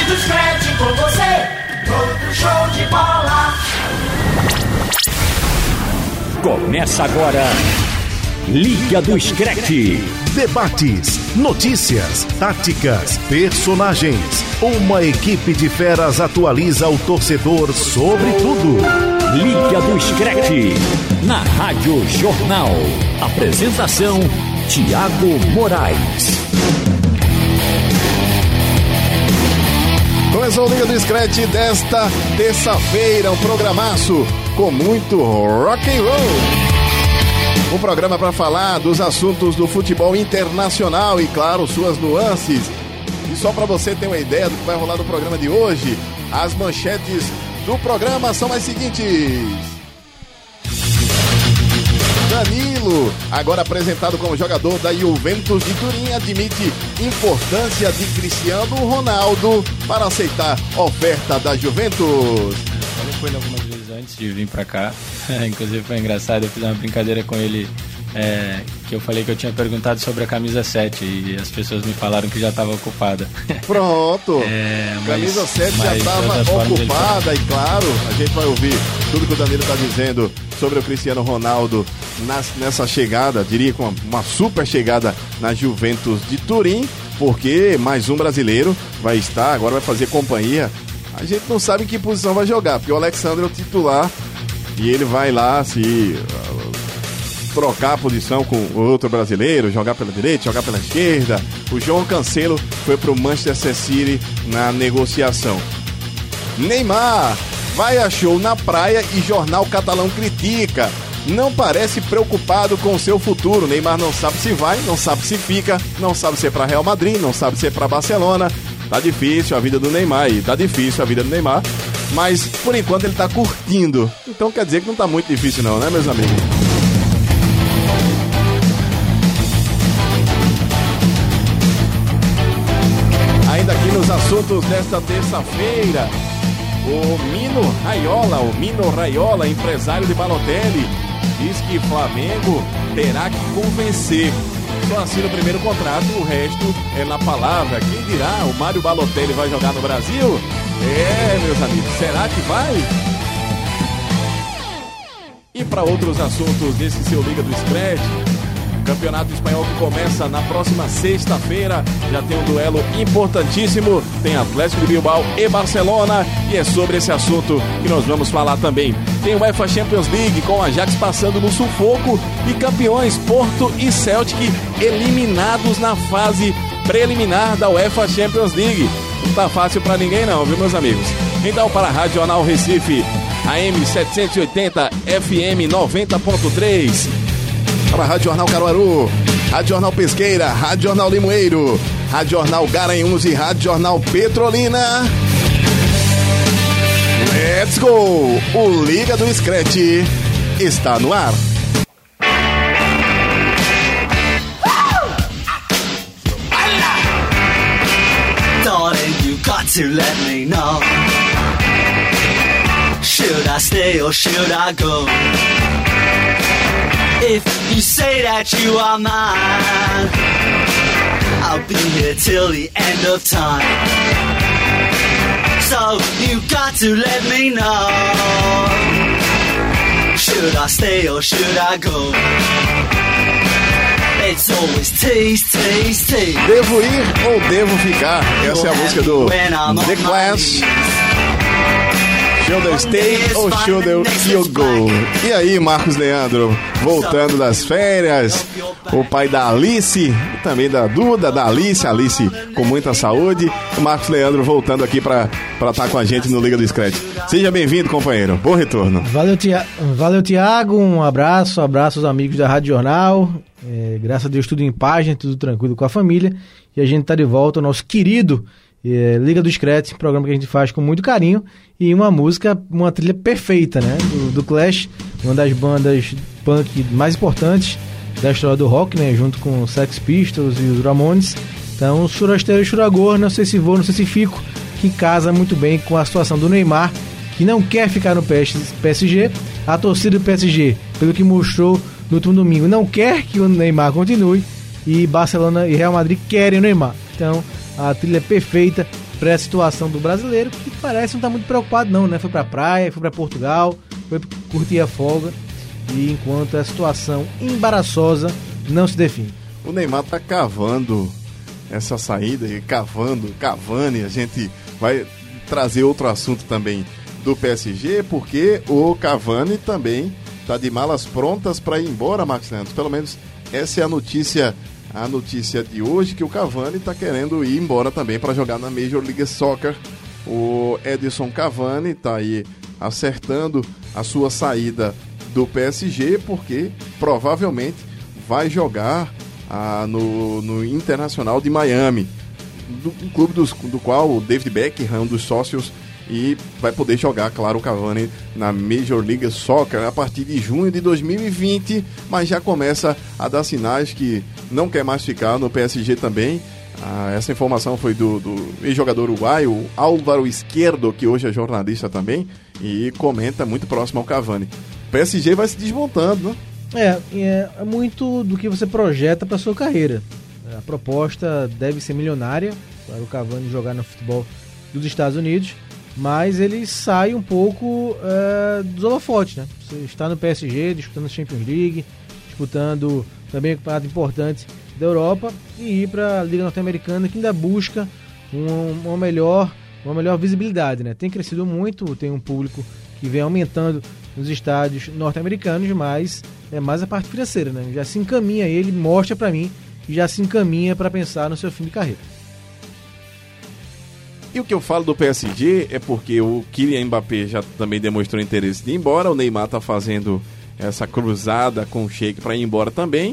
do Scratch com você, todo show de bola. Começa agora, Liga do Scratch. Debates, notícias, táticas, personagens. Uma equipe de feras atualiza o torcedor sobre tudo. Liga do Scratch, na Rádio Jornal. Apresentação, Thiago Moraes. Começou a Liga do Scratch desta terça-feira, um programaço com muito rock and roll. Um programa para falar dos assuntos do futebol internacional e, claro, suas nuances. E só para você ter uma ideia do que vai rolar no programa de hoje, as manchetes do programa são as seguintes. Danilo, agora apresentado como jogador da Juventus de Turim, admite importância de Cristiano Ronaldo para aceitar oferta da Juventus. Eu fui algumas vezes antes de vir pra cá, inclusive foi engraçado, eu fiz uma brincadeira com ele, que eu falei que eu tinha perguntado sobre a camisa 7 e as pessoas me falaram que já estava ocupada. Pronto, camisa 7 já estava ocupada e, claro, a gente vai ouvir tudo que o Danilo está dizendo sobre o Cristiano Ronaldo nessa chegada, diria com uma super chegada na Juventus de Turim, porque mais um brasileiro vai estar, agora vai fazer companhia. A gente não sabe em que posição vai jogar, porque o Alexandre é o titular e ele vai lá se trocar a posição com o outro brasileiro, jogar pela direita, jogar pela esquerda. O João Cancelo foi para o Manchester City na negociação. Neymar vai a show na praia e jornal catalão critica. Não parece preocupado com o seu futuro. Neymar não sabe se vai, não sabe se fica, não sabe se é para Real Madrid, não sabe se é para Barcelona. Tá difícil a vida do Neymar e tá difícil a vida do Neymar, mas por enquanto ele tá curtindo. Então quer dizer que não tá muito difícil não, né, meus amigos? Ainda aqui nos assuntos desta terça-feira, o Mino Raiola, empresário de Balotelli, diz que Flamengo terá que convencer. Só assina o primeiro contrato, o resto é na palavra. Quem dirá, o Mário Balotelli vai jogar no Brasil? Meus amigos, será que vai? E para outros assuntos desse seu Liga do Scratch, Campeonato Espanhol que começa na próxima sexta-feira, já tem um duelo importantíssimo, tem Atlético de Bilbao e Barcelona, e é sobre esse assunto que nós vamos falar também. Tem o UEFA Champions League com o Ajax passando no sufoco e campeões Porto e Celtic eliminados na fase preliminar da UEFA Champions League. Não tá fácil pra ninguém não, viu, meus amigos? Então, para a Rádio Jornal Recife, AM 780, FM 90.3, para a Rádio Jornal Caruaru, Rádio Jornal Pesqueira, Rádio Jornal Limoeiro, Rádio Jornal Garanhuns e Rádio Jornal Petrolina. Let's go! O Liga do Scratch está no ar. Darling, you got to let me know. Should I stay or should I go? If you say that you are mine, I'll be here till the end of time. So you got to let me know. Should I stay or should I go? It's always tease, tease, tease. Devo ir ou devo ficar? Essa é a música do The Clash. Should I stay or should you go? E aí, Marcos Leandro, voltando das férias, o pai da Alice, e também da Duda, da Alice com muita saúde. O Marcos Leandro voltando aqui para estar com a gente no Liga do Scratch. Seja bem-vindo, companheiro. Bom retorno. Valeu, Thiago. Um abraço aos amigos da Rádio Jornal. Graças a Deus, tudo em paz, tudo tranquilo com a família. E a gente tá de volta, o nosso querido Liga do Scratch, programa que a gente faz com muito carinho, e uma trilha perfeita, né, do Clash, uma das bandas punk mais importantes da história do rock, né, junto com Sex Pistols e os Ramones. Então, Churasteiro e Churagor, não sei se vou, não sei se fico, que casa muito bem com a situação do Neymar, que não quer ficar no PSG. A torcida do PSG, pelo que mostrou no último domingo, não quer que o Neymar continue, e Barcelona e Real Madrid querem o Neymar. Então, a trilha é perfeita para a situação do brasileiro, que parece não estar muito preocupado não, né? Foi para a praia, foi para Portugal, foi curtir a folga, e enquanto a situação embaraçosa não se define. O Neymar tá cavando essa saída, e Cavani, a gente vai trazer outro assunto também do PSG, porque o Cavani também tá de malas prontas para ir embora, Marcos Leandro. Pelo menos essa é a notícia de hoje, que o Cavani está querendo ir embora também para jogar na Major League Soccer. O Edinson Cavani está aí acertando a sua saída do PSG, porque provavelmente vai jogar no Internacional de Miami, um clube do qual o David Beckham é um dos sócios, e vai poder jogar, claro, o Cavani na Major League Soccer a partir de junho de 2020, mas já começa a dar sinais que não quer mais ficar no PSG também. Essa informação foi do ex-jogador uruguaio, o Álvaro Izquierdo, que hoje é jornalista também, e comenta muito próximo ao Cavani. O PSG vai se desmontando, né? É muito do que você projeta para sua carreira. A proposta deve ser milionária para o Cavani jogar no futebol dos Estados Unidos, mas ele sai um pouco dos holofotes, né? Você está no PSG, disputando a Champions League, disputando também um campeonato importante da Europa, e ir para a Liga Norte-Americana, que ainda busca uma melhor visibilidade, né? Tem crescido muito, tem um público que vem aumentando nos estádios norte-americanos, mas é mais a parte financeira, né? Já se encaminha, ele mostra para mim, e já se encaminha para pensar no seu fim de carreira. E o que eu falo do PSG é porque o Kylian Mbappé já também demonstrou interesse de ir embora, o Neymar está fazendo essa cruzada com o Sheik para ir embora também.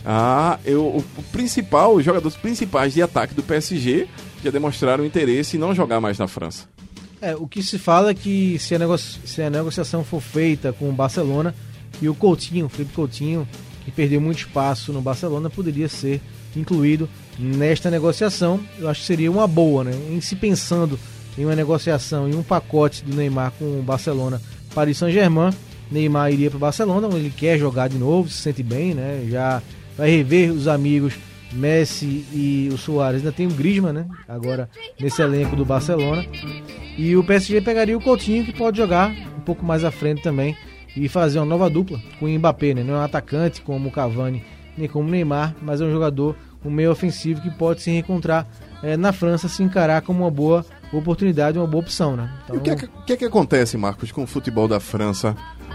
Os jogadores principais de ataque do PSG já demonstraram interesse em não jogar mais na França. O que se fala é que se a negociação for feita com o Barcelona, e o Felipe Coutinho, que perdeu muito espaço no Barcelona, poderia ser incluído nesta negociação. Eu acho que seria uma boa, né? Em se pensando em uma negociação, em um pacote do Neymar com o Barcelona, Paris Saint-Germain, Neymar iria para o Barcelona, onde ele quer jogar de novo, se sente bem, né? Já vai rever os amigos Messi e o Suárez, ainda tem o Griezmann, né? Agora nesse elenco do Barcelona. E o PSG pegaria o Coutinho, que pode jogar um pouco mais à frente também e fazer uma nova dupla com o Mbappé, né? Não é um atacante como o Cavani nem como o Neymar, mas é um jogador, um meio ofensivo, que pode se reencontrar na França, se encarar como uma boa oportunidade, uma boa opção, né? Então... E o que acontece, Marcos, com o futebol da França?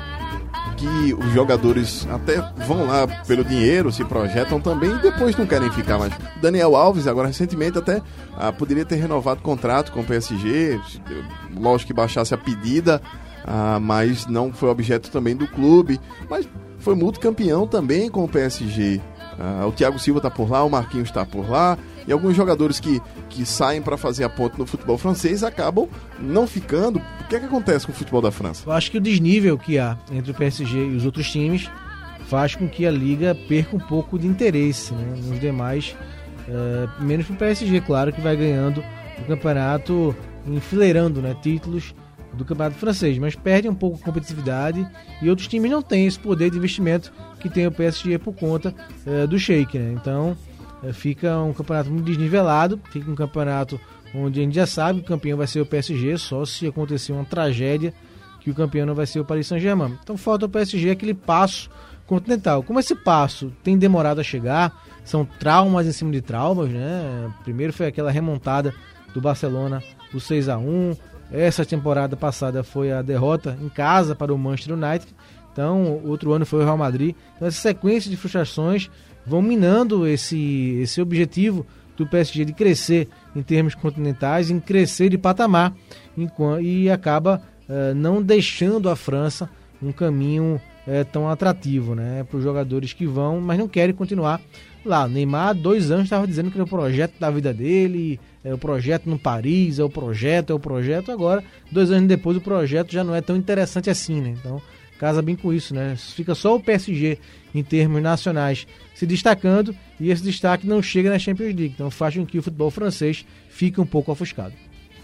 Que os jogadores até vão lá pelo dinheiro, se projetam também, e depois não querem ficar mais. Daniel Alves, agora recentemente, até poderia ter renovado o contrato com o PSG, lógico que baixasse a pedida, mas não foi objeto também do clube, mas foi multicampeão também com o PSG. O Thiago Silva está por lá, o Marquinhos está por lá, e alguns jogadores que saem para fazer a ponte no futebol francês acabam não ficando. O que acontece com o futebol da França? Eu acho que o desnível que há entre o PSG e os outros times faz com que a Liga perca um pouco de interesse, né, nos demais, menos para o PSG, claro, que vai ganhando o campeonato, enfileirando, né, títulos do campeonato francês, mas perde um pouco a competitividade, e outros times não têm esse poder de investimento que tem o PSG por conta do Sheik, né? Então fica um campeonato muito desnivelado, fica um campeonato onde a gente já sabe que o campeão vai ser o PSG, só se acontecer uma tragédia que o campeão não vai ser o Paris Saint-Germain. Então falta ao PSG aquele passo continental. Como esse passo tem demorado a chegar, são traumas em cima de traumas, né? Primeiro foi aquela remontada do Barcelona, o 6-1, essa temporada passada foi a derrota em casa para o Manchester United, então outro ano foi o Real Madrid. Então essa sequência de frustrações vão minando esse objetivo do PSG de crescer em termos continentais, em crescer de patamar, e acaba não deixando a França um caminho tão atrativo, né, para os jogadores que vão, mas não querem continuar lá. O Neymar há 2 anos estava dizendo que era o projeto da vida dele, é o projeto no Paris, é o projeto, agora 2 anos depois o projeto já não é tão interessante assim, né? Então casa bem com isso, né? Fica só o PSG em termos nacionais se destacando, e esse destaque não chega na Champions League, então faz com que o futebol francês fique um pouco ofuscado.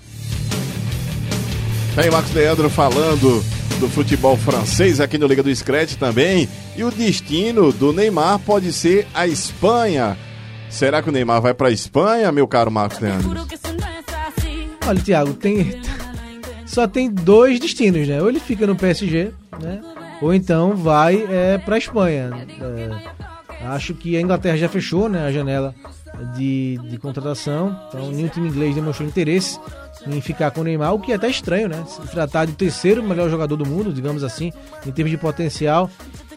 Aí Marcos Leandro falando do futebol francês aqui no Liga do Scratch também, e o destino do Neymar pode ser a Espanha. Será que o Neymar vai para a Espanha, meu caro Marcos Leandro? Olha, Thiago, só tem 2 destinos, né? Ou ele fica no PSG, né? Ou então vai para a Espanha. Acho que a Inglaterra já fechou, né, a janela de contratação. Então, nenhum time inglês demonstrou interesse em ficar com o Neymar, o que é até estranho, né? Se tratar do 3º melhor jogador do mundo, digamos assim, em termos de potencial.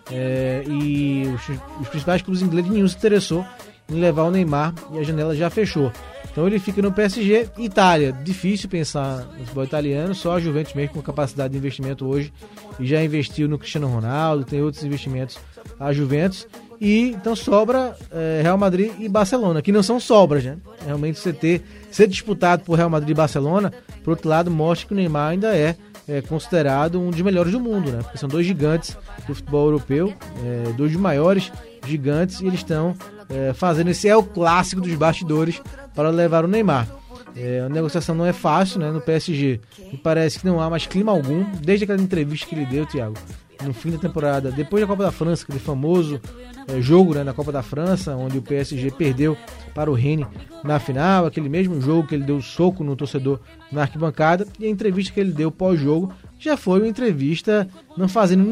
E os principais clubes ingleses, nenhum se interessou em levar o Neymar e a janela já fechou. Então ele fica no PSG. Itália, difícil pensar no futebol italiano, só a Juventus mesmo com capacidade de investimento hoje, e já investiu no Cristiano Ronaldo, tem outros investimentos a Juventus, e então sobra Real Madrid e Barcelona, que não são sobras, né? Realmente ser disputado por Real Madrid e Barcelona, por outro lado, mostra que o Neymar ainda é considerado um dos melhores do mundo, né? Porque são 2 gigantes do futebol europeu, 2 dos maiores gigantes, e eles estão fazendo esse o clássico dos bastidores para levar o Neymar. A negociação não é fácil, né, no PSG, e parece que não há mais clima algum, desde aquela entrevista que ele deu, Thiago, no fim da temporada, depois da Copa da França, aquele famoso jogo, né, na Copa da França, onde o PSG perdeu para o Rennes na final, aquele mesmo jogo que ele deu soco no torcedor na arquibancada, e a entrevista que ele deu pós-jogo já foi uma entrevista não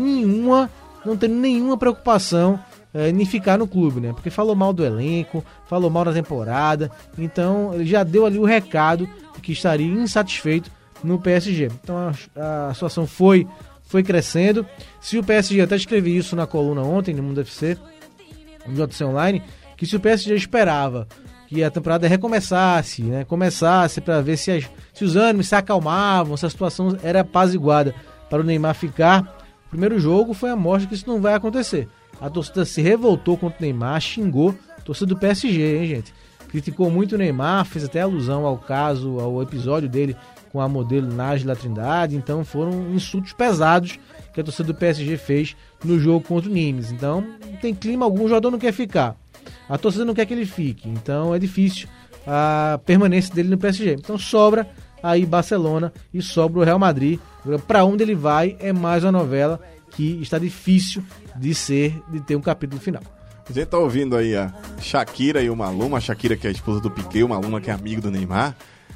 tendo nenhuma preocupação em ficar no clube, né? Porque falou mal do elenco, falou mal da temporada, então ele já deu ali o recado de que estaria insatisfeito no PSG. Então a situação foi crescendo. Se o PSG, até escrevi isso na coluna ontem no Mundo FC, no JC Online, que se o PSG esperava que a temporada recomeçasse, né? Começasse para ver se os ânimos se acalmavam, se a situação era apaziguada para o Neymar ficar, o primeiro jogo foi a mostra que isso não vai acontecer. A torcida se revoltou contra o Neymar, xingou a torcida do PSG, hein, gente? Criticou muito o Neymar, fez até alusão ao episódio dele com a modelo Nájila Trindade. Então foram insultos pesados que a torcida do PSG fez no jogo contra o Nimes. Então não tem clima algum, o jogador não quer ficar. A torcida não quer que ele fique, então é difícil a permanência dele no PSG. Então sobra aí Barcelona e sobra o Real Madrid. Para onde ele vai é mais uma novela que está difícil de ter um capítulo final. A gente tá ouvindo aí a Shakira e o Maluma, a Shakira que é a esposa do Piqué, o Maluma que é amigo do Neymar.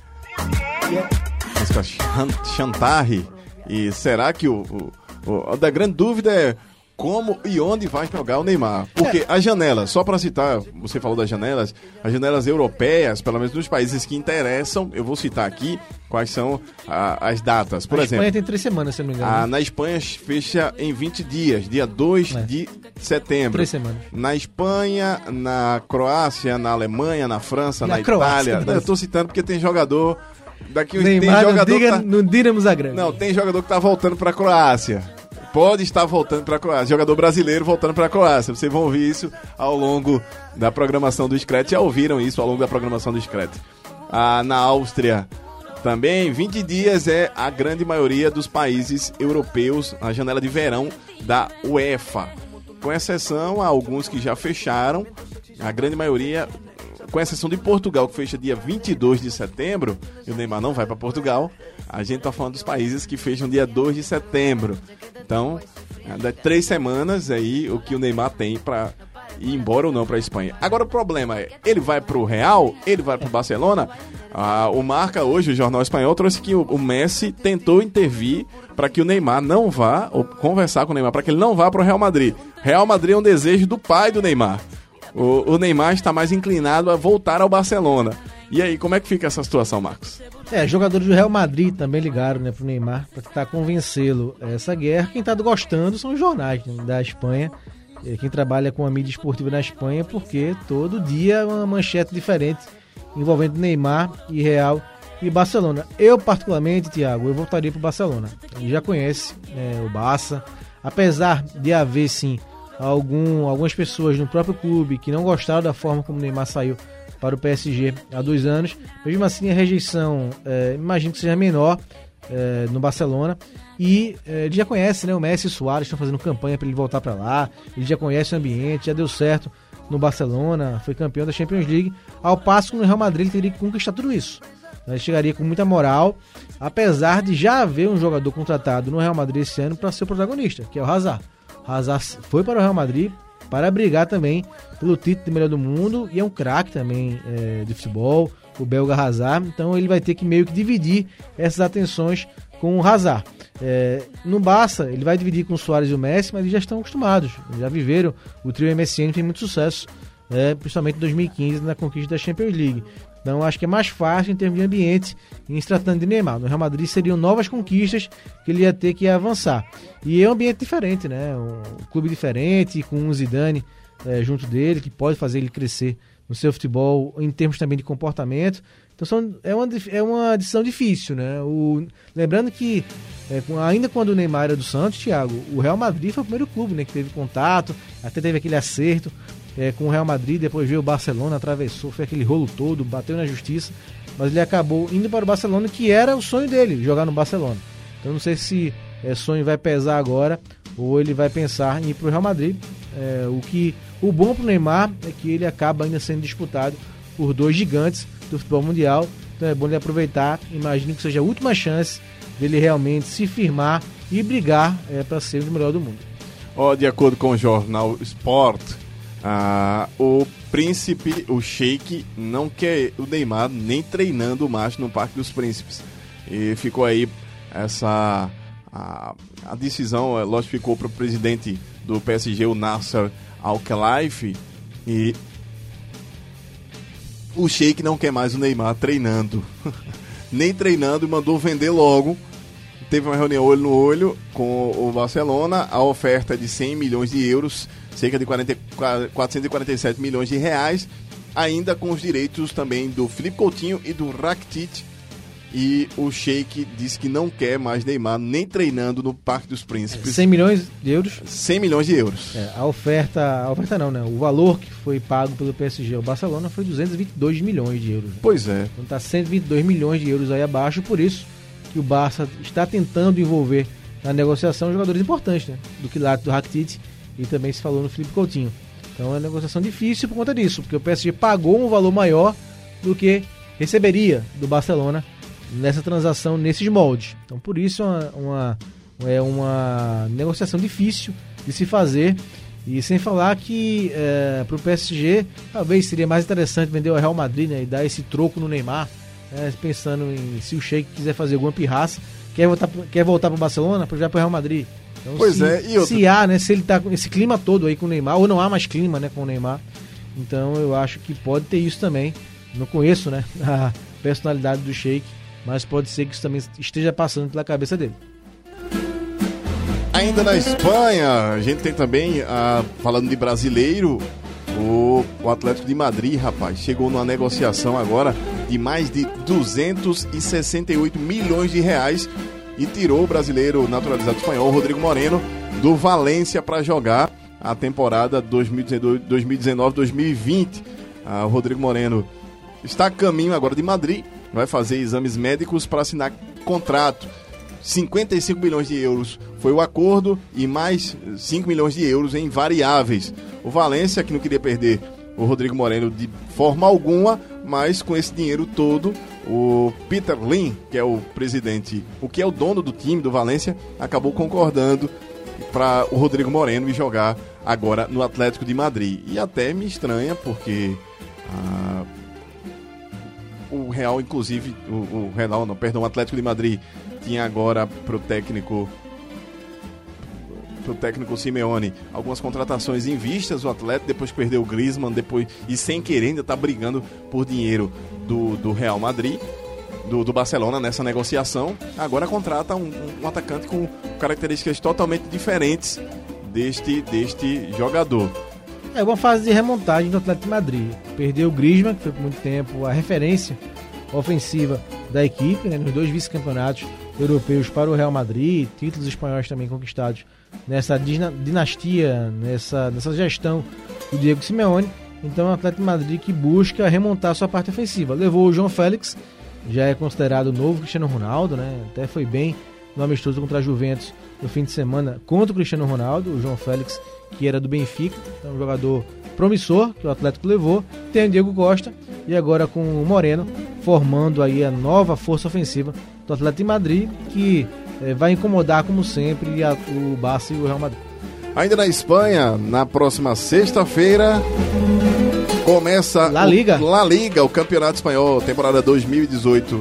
Música Chantarre. E será que a grande dúvida é como e onde vai jogar o Neymar? Porque as janelas, só para citar, você falou das janelas, as janelas europeias, pelo menos nos países que interessam, eu vou citar aqui quais são as datas. Por exemplo, Espanha tem 3 semanas, se não me engano. Na Espanha fecha em 20 dias, dia 2 de setembro. 3 semanas. Na Espanha, na Croácia, na Alemanha, na França, na Croácia, Itália. Eu tô citando porque tem jogador... Daqui Neymar, tem jogador não diremos a grande. Não, tem jogador que tá voltando pra Croácia. Pode estar voltando para a Croácia. Jogador brasileiro voltando para a Croácia. Vocês vão ouvir isso ao longo da programação do Scratch. Já ouviram isso ao longo da programação do Scratch. Na Áustria também, 20 dias é a grande maioria dos países europeus, a janela de verão da UEFA. Com exceção a alguns que já fecharam, a grande maioria, com exceção de Portugal, que fecha dia 22 de setembro, e o Neymar não vai para Portugal. A gente tá falando dos países que fecham dia 2 de setembro. Então, 3 semanas aí o que o Neymar tem para ir embora ou não para a Espanha. Agora o problema é, ele vai pro Real, ele vai pro Barcelona. O Marca hoje, o jornal espanhol, trouxe que o Messi tentou intervir para que o Neymar não vá, ou conversar com o Neymar, para que ele não vá pro Real Madrid. Real Madrid é um desejo do pai do Neymar. O Neymar está mais inclinado a voltar ao Barcelona. E aí, como é que fica essa situação, Marcos? Jogadores do Real Madrid também ligaram, né, pro Neymar para tentar convencê-lo a essa guerra. Quem está gostando são os jornais, né, da Espanha, quem trabalha com a mídia esportiva na Espanha, porque todo dia é uma manchete diferente envolvendo Neymar e Real e Barcelona. Eu, particularmente, Thiago, eu voltaria pro Barcelona. Ele já conhece o Barça, apesar de haver, sim, algumas pessoas no próprio clube que não gostaram da forma como o Neymar saiu para o PSG há 2 anos. Mesmo assim, a rejeição, imagino que seja menor no Barcelona. E ele já conhece, né, o Messi e o Suárez estão fazendo campanha para ele voltar para lá. Ele já conhece o ambiente, já deu certo no Barcelona, foi campeão da Champions League. Ao passo que no Real Madrid ele teria que conquistar tudo isso. Ele chegaria com muita moral, apesar de já haver um jogador contratado no Real Madrid esse ano para ser o protagonista, que é o Hazard. Hazard foi para o Real Madrid para brigar também pelo título de melhor do mundo, e é um craque também de futebol, o belga Hazard, então ele vai ter que meio que dividir essas atenções com o Hazard. No Barça, ele vai dividir com o Suárez e o Messi, mas eles já estão acostumados, já viveram, o trio MSN tem muito sucesso, principalmente em 2015 na conquista da Champions League. Então acho que é mais fácil em termos de ambiente em se tratando de Neymar. No Real Madrid seriam novas conquistas que ele ia ter que avançar. E é um ambiente diferente, né? Um clube diferente, com um Zidane junto dele, que pode fazer ele crescer no seu futebol em termos também de comportamento. Então é uma decisão difícil, né? Lembrando que ainda quando o Neymar era do Santos, Thiago, o Real Madrid foi o primeiro clube, né, que teve contato, até teve aquele acerto com o Real Madrid, depois veio o Barcelona, atravessou, foi aquele rolo todo, bateu na justiça, mas ele acabou indo para o Barcelona, que era o sonho dele, jogar no Barcelona. Então não sei se sonho vai pesar agora, ou ele vai pensar em ir para o Real Madrid. O bom para o Neymar é que ele acaba ainda sendo disputado por dois gigantes do futebol mundial, então é bom ele aproveitar. Imagino que seja a última chance dele realmente se firmar e brigar para ser o melhor do mundo. De acordo com o jornal Sport, o príncipe, o Sheik, não quer o Neymar nem treinando mais no Parque dos Príncipes. E ficou aí a decisão, lógico, ficou para o presidente do PSG, o Nasser Al-Khelaifi, e o Sheik não quer mais o Neymar treinando. Nem treinando, e mandou vender logo. Teve uma reunião olho no olho com o Barcelona, a oferta de 100 milhões de euros, cerca de 447 milhões de reais, ainda com os direitos também do Philippe Coutinho e do Rakitic. E o Sheik disse que não quer mais Neymar nem treinando no Parque dos Príncipes. 100 milhões de euros? 100 milhões de euros. A oferta não, né? O valor que foi pago pelo PSG ao Barcelona foi 222 milhões de euros. Né? Pois é. Então está 122 milhões de euros aí abaixo, por isso que o Barça está tentando envolver na negociação jogadores importantes, né? Do Quilates, do Rakitic, e também se falou no Philippe Coutinho. Então é uma negociação difícil por conta disso, porque o PSG pagou um valor maior do que receberia do Barcelona nessa transação, nesses moldes. Então por isso é uma negociação difícil de se fazer, e sem falar que para o PSG talvez seria mais interessante vender o Real Madrid, né, e dar esse troco no Neymar, pensando em se o Sheik quiser fazer alguma pirraça, quer voltar para o Barcelona, para o Real Madrid. Então, pois se há, né, se ele está com esse clima todo aí com o Neymar, ou não há mais clima, né, com o Neymar, então eu acho que pode ter isso também. Não conheço, né, a personalidade do Sheik, mas pode ser que isso também esteja passando pela cabeça dele. Ainda na Espanha, a gente tem também, falando de brasileiro, o Atlético de Madrid, rapaz, chegou numa negociação agora de mais de 268 milhões de reais e tirou o brasileiro naturalizado espanhol, Rodrigo Moreno, do Valência para jogar a temporada 2019-2020. O Rodrigo Moreno está a caminho agora de Madrid, vai fazer exames médicos para assinar contrato. 55 milhões de euros foi o acordo e mais 5 milhões de euros em variáveis. O Valência, que não queria perder o Rodrigo Moreno de forma alguma, mas com esse dinheiro todo, o Peter Lim, que é o presidente, o que é o dono do time do Valência, acabou concordando para o Rodrigo Moreno ir jogar agora no Atlético de Madrid. E até me estranha, porque o Real, inclusive, o Atlético de Madrid tinha agora pro técnico Simeone algumas contratações em vistas. O Atlético, depois que perdeu o Griezmann, e sem querer ainda tá brigando por dinheiro do Real Madrid, do Barcelona nessa negociação. Agora contrata um atacante com características totalmente diferentes deste jogador. É uma fase de remontagem do Atlético de Madrid. Perdeu o Griezmann, que foi por muito tempo a referência ofensiva da equipe, né, nos 2 vice-campeonatos europeus para o Real Madrid, títulos espanhóis também conquistados nessa dinastia, nessa gestão do Diego Simeone. Então é o Atlético de Madrid que busca remontar sua parte ofensiva. Levou o João Félix, já é considerado o novo Cristiano Ronaldo, né? Até foi bem no amistoso contra a Juventus no fim de semana contra o Cristiano Ronaldo, o João Félix, que era do Benfica, então um jogador promissor que o Atlético levou. Tem o Diego Costa e agora com o Moreno formando aí a nova força ofensiva do Atlético de Madrid, que vai incomodar como sempre o Barça e o Real Madrid. Ainda na Espanha, na próxima sexta-feira, Começa La Liga. La Liga, o Campeonato Espanhol, temporada 2018,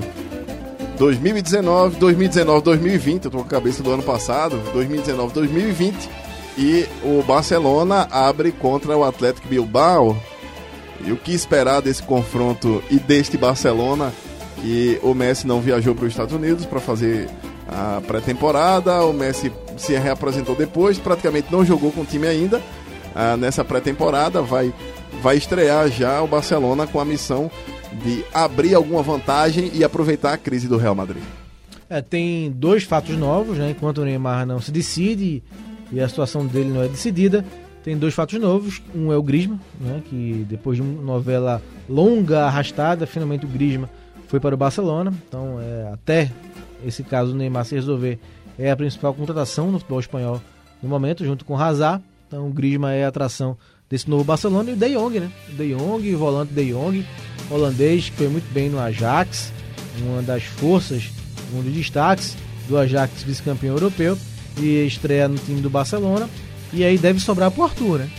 2019, 2020, eu tô com a cabeça do ano passado, 2019, 2020, e o Barcelona abre contra o Atlético Bilbao. E o que esperar desse confronto e deste Barcelona? E o Messi não viajou para os Estados Unidos para fazer a pré-temporada, o Messi se reapresentou depois, praticamente não jogou com o time ainda. Nessa pré-temporada vai estrear já o Barcelona com a missão de abrir alguma vantagem e aproveitar a crise do Real Madrid. Tem dois fatos novos, né? Enquanto o Neymar não se decide e a situação dele não é decidida, tem dois fatos novos. Um é o Griezmann, né? Que depois de uma novela longa, arrastada, finalmente o Griezmann foi para o Barcelona. Então, até esse caso o Neymar se resolver, é a principal contratação no futebol espanhol no momento, junto com o Hazard. Então o Griezmann é a atração desse novo Barcelona. E o De Jong, né? O De Jong, o volante De Jong, holandês, que foi muito bem no Ajax, uma das forças, um dos destaques do Ajax, vice-campeão europeu, e estreia no time do Barcelona. E aí deve sobrar pro Arthur, né?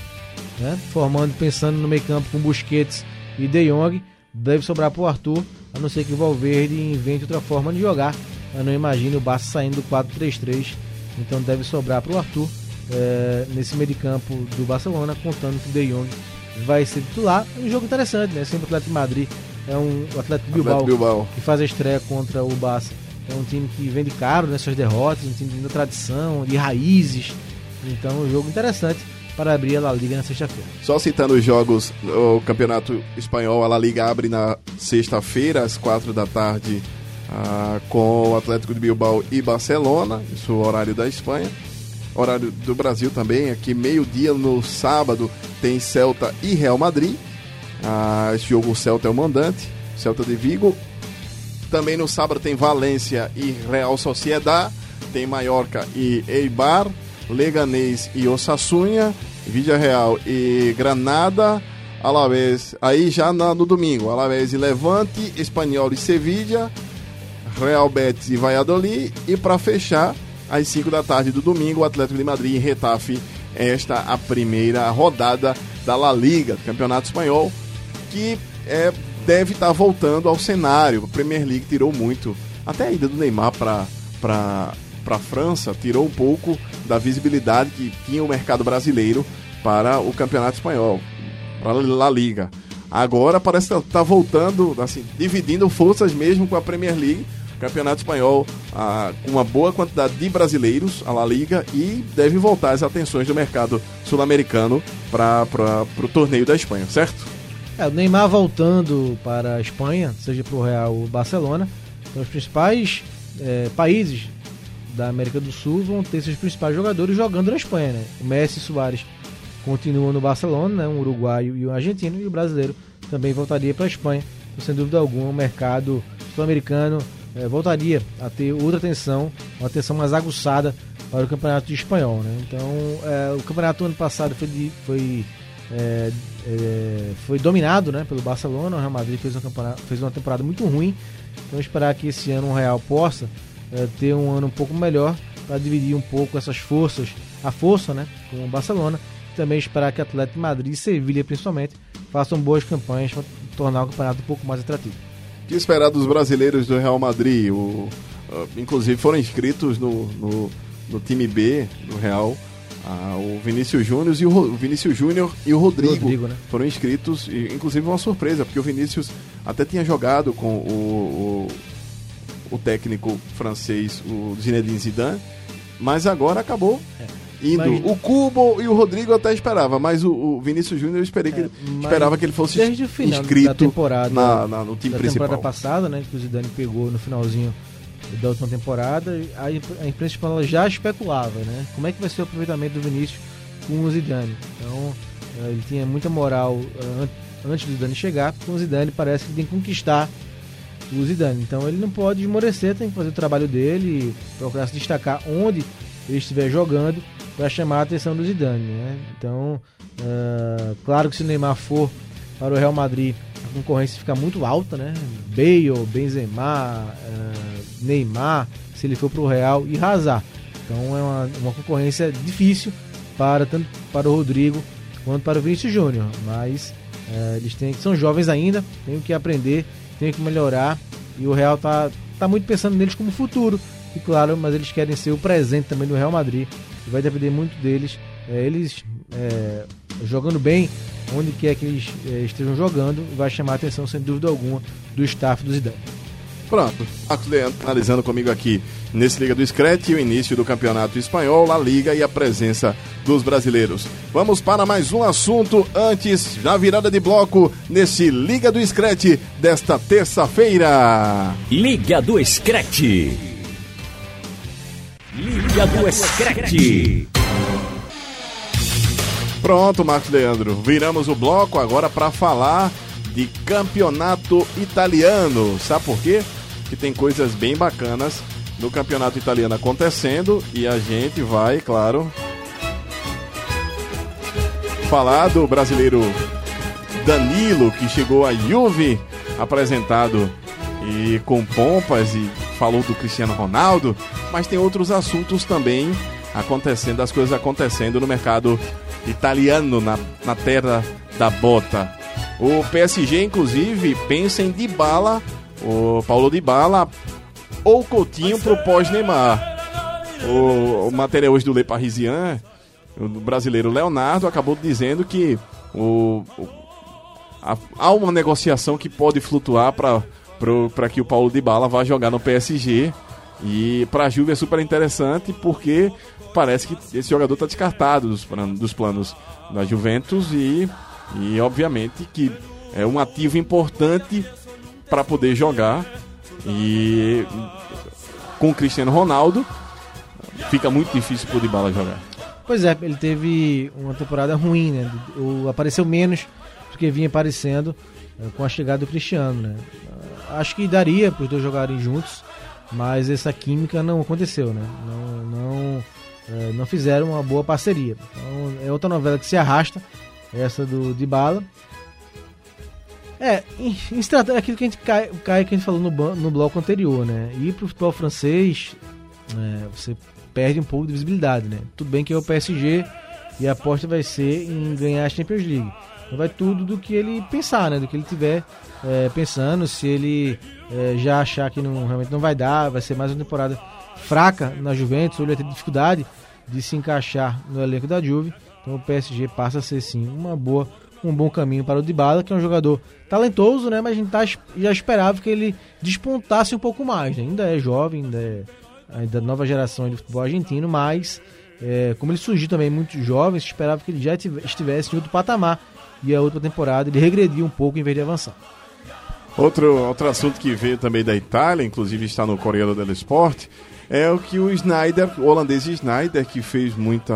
Pensando no meio campo com Busquets e De Jong, deve sobrar pro Arthur, a não ser que o Valverde invente outra forma de jogar. Eu não imagino o Barça saindo do 4-3-3, então deve sobrar pro Arthur nesse meio de campo do Barcelona, contando que o De Jong vai ser titular. Um jogo interessante, né? Sempre o Atlético de Madrid o Atlético Bilbao que faz a estreia contra o Barça. É um time que vende caro nessas derrotas, um time de tradição, de raízes. Então, um jogo interessante para abrir a La Liga na sexta-feira. Só citando os jogos, o Campeonato Espanhol, a La Liga abre na sexta-feira, às 4 da tarde, com o Atlético de Bilbao e Barcelona, isso é o horário da Espanha. Horário do Brasil também, aqui meio-dia no sábado, tem Celta e Real Madrid. Esse jogo, o Celta é o mandante, Celta de Vigo. Também no sábado tem Valência e Real Sociedad, tem Mallorca e Eibar, Leganés e Osasuna, Villarreal e Granada, Alavés, aí já no domingo, Alavés e Levante, Espanhol e Sevilla, Real Betis e Valladolid, e para fechar, às 5 da tarde do domingo, o Atlético de Madrid e Getafe. Esta a primeira rodada da La Liga, do Campeonato Espanhol, que deve estar voltando ao cenário. A Premier League tirou muito, até a ida do Neymar para a França, tirou um pouco da visibilidade que tinha o mercado brasileiro para o Campeonato Espanhol, para a La Liga. Agora parece que está voltando, assim, dividindo forças mesmo com a Premier League. Campeonato Espanhol com uma boa quantidade de brasileiros, a La Liga, e deve voltar as atenções do mercado sul-americano para o torneio da Espanha, certo? O Neymar voltando para a Espanha, seja para o Real ou Barcelona, então os principais países da América do Sul vão ter seus principais jogadores jogando na Espanha, né? O Messi e Suárez continuam no Barcelona, né? Um uruguaio e um argentino, e o brasileiro também voltaria para a Espanha. Então, sem dúvida alguma, o mercado sul-americano voltaria a ter outra atenção, uma atenção mais aguçada para o campeonato espanhol, né? Então, o campeonato ano passado foi dominado, né, pelo Barcelona. O Real Madrid fez uma temporada muito ruim. Então, esperar que esse ano o Real possa ter um ano um pouco melhor para dividir um pouco essas forças, a força, né, com o Barcelona. Também esperar que Atlético de Madrid e Sevilha, principalmente, façam boas campanhas para tornar o campeonato um pouco mais atrativo. O que esperar dos brasileiros do Real Madrid? Inclusive foram inscritos no time B do Real, o Vinícius Júnior e o Rodrigo, né? Foram inscritos, e, inclusive uma surpresa, porque o Vinícius até tinha jogado com o técnico francês, o Zinedine Zidane, mas agora acabou indo. O Kubo e o Rodrigo eu até esperava, mas o Vinícius Júnior eu esperava que ele fosse desde o final inscrito da temporada, no time principal. Da temporada passada, né, que o Zidane pegou no finalzinho da última temporada, a imprensa espanhola já especulava, né, como é que vai ser o aproveitamento do Vinícius com o Zidane. Então, ele tinha muita moral antes do Zidane chegar. Com o Zidane parece que tem que conquistar o Zidane. Então ele não pode esmorecer, tem que fazer o trabalho dele, procurar se destacar onde ele estiver jogando para chamar a atenção do Zidane, né? Então, claro que se o Neymar for para o Real Madrid, a concorrência fica muito alta, né? Bale, Benzema, Neymar, se ele for para o Real, e Hazard. Então é uma concorrência difícil tanto para o Rodrigo quanto para o Vinícius Júnior, mas Eles são jovens ainda, têm que aprender, têm que melhorar, e o Real tá muito pensando neles como futuro, e claro, mas eles querem ser o presente também do Real Madrid, e vai depender muito deles, eles jogando bem, onde quer que eles estejam jogando, vai chamar a atenção sem dúvida alguma do staff do Zidane. Pronto, Marcos Leandro analisando comigo aqui nesse Liga do Scratch, o início do Campeonato Espanhol, La Liga e a presença dos brasileiros. Vamos para mais um assunto antes da virada de bloco nesse Liga do Scratch desta terça-feira. Liga do Scratch. Liga do Scratch. Pronto, Marcos Leandro, viramos o bloco agora para falar de campeonato italiano. Sabe por quê? Que tem coisas bem bacanas no campeonato italiano acontecendo e a gente vai, claro, falar do brasileiro Danilo, que chegou à Juve apresentado e com pompas e falou do Cristiano Ronaldo, mas tem outros assuntos também acontecendo, as coisas acontecendo no mercado italiano, na terra da bota. O PSG, inclusive, pensa em Dybala, o Paulo Dybala ou Coutinho pro pós-Neymar. O matéria hoje do Le Parisien, o brasileiro Leonardo, acabou dizendo que há uma negociação que pode flutuar para que o Paulo Dybala vá jogar no PSG. E para a Juve é super interessante porque parece que esse jogador está descartado dos planos da Juventus e obviamente que é um ativo importante para poder jogar, e com o Cristiano Ronaldo fica muito difícil para o Dybala jogar. Pois é, ele teve uma temporada ruim, né? Apareceu menos do que vinha aparecendo com a chegada do Cristiano, né? Acho que daria para os dois jogarem juntos, mas essa química não aconteceu, né? Não fizeram uma boa parceria. Então, é outra novela que se arrasta, essa do Dybala. Em se tratando aquilo que que a gente falou no bloco anterior, né? Ir pro futebol francês, você perde um pouco de visibilidade, né? Tudo bem que é o PSG e a aposta vai ser em ganhar a Champions League. Então vai tudo do que ele pensar, né? Do que ele tiver pensando. Se ele já achar que realmente não vai dar, vai ser mais uma temporada fraca na Juventus, ou ele vai ter dificuldade de se encaixar no elenco da Juve. Então o PSG passa a ser sim um bom caminho para o Dybala, que é um jogador talentoso, né? Mas a gente já esperava que ele despontasse um pouco mais, né? Ainda é jovem, ainda nova geração de futebol argentino, mas como ele surgiu também muito jovem, se esperava que ele já estivesse em outro patamar, e a outra temporada ele regrediu um pouco em vez de avançar. Outro assunto que veio também da Itália, inclusive está no Corriere dello Sport, é o que o Sneijder, o holandês Sneijder, que fez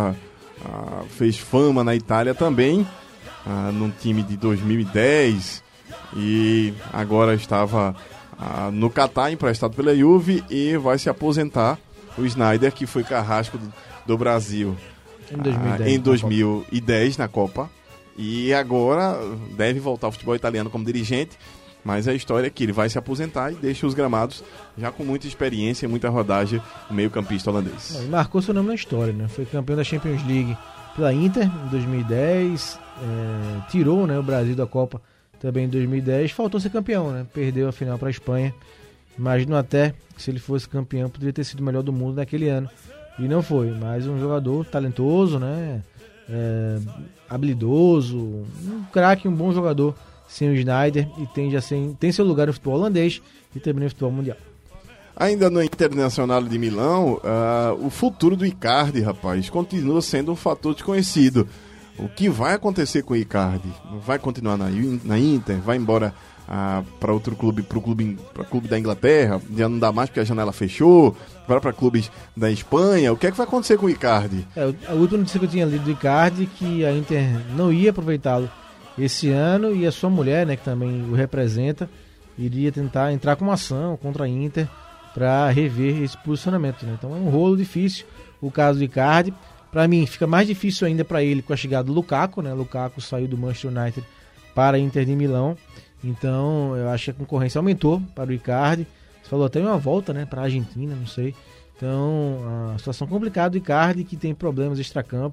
fama na Itália também, num time de 2010, e agora estava no Catar, emprestado pela Juve, e vai se aposentar. O Sneijder, que foi carrasco do Brasil em 2010 na Copa, e agora deve voltar ao futebol italiano como dirigente. Mas a história é que ele vai se aposentar e deixa os gramados já com muita experiência e muita rodagem no meio-campista holandês. Ele marcou seu nome na história, né? Foi campeão da Champions League pela Inter em 2010, tirou, né, o Brasil da Copa também em 2010, faltou ser campeão, né? Perdeu a final para a Espanha. Imagino até que se ele fosse campeão poderia ter sido o melhor do mundo naquele ano, e não foi. Mas um jogador talentoso, né? Habilidoso, um craque, um bom jogador. Sem o Sneijder, e tem seu lugar no futebol holandês e também no futebol mundial. Ainda no Internacional de Milão, o futuro do Icardi, rapaz, continua sendo um fator desconhecido. O que vai acontecer com o Icardi? Vai continuar na Inter? Vai embora para outro clube, para o clube da Inglaterra? Já não dá mais porque a janela fechou? Vai para clubes da Espanha? O que é que vai acontecer com o Icardi? A última notícia que eu tinha lido do Icardi, que a Inter não ia aproveitá-lo esse ano, e a sua mulher, né, que também o representa, iria tentar entrar com uma ação contra a Inter para rever esse posicionamento, né? Então é um rolo difícil o caso do Icardi. Para mim fica mais difícil ainda para ele com a chegada do Lukaku, né? Lukaku saiu do Manchester United para a Inter de Milão, então eu acho que a concorrência aumentou para o Icardi. Você falou até uma volta, né, para a Argentina, não sei. Então a situação complicada do Icardi, que tem problemas extracampo,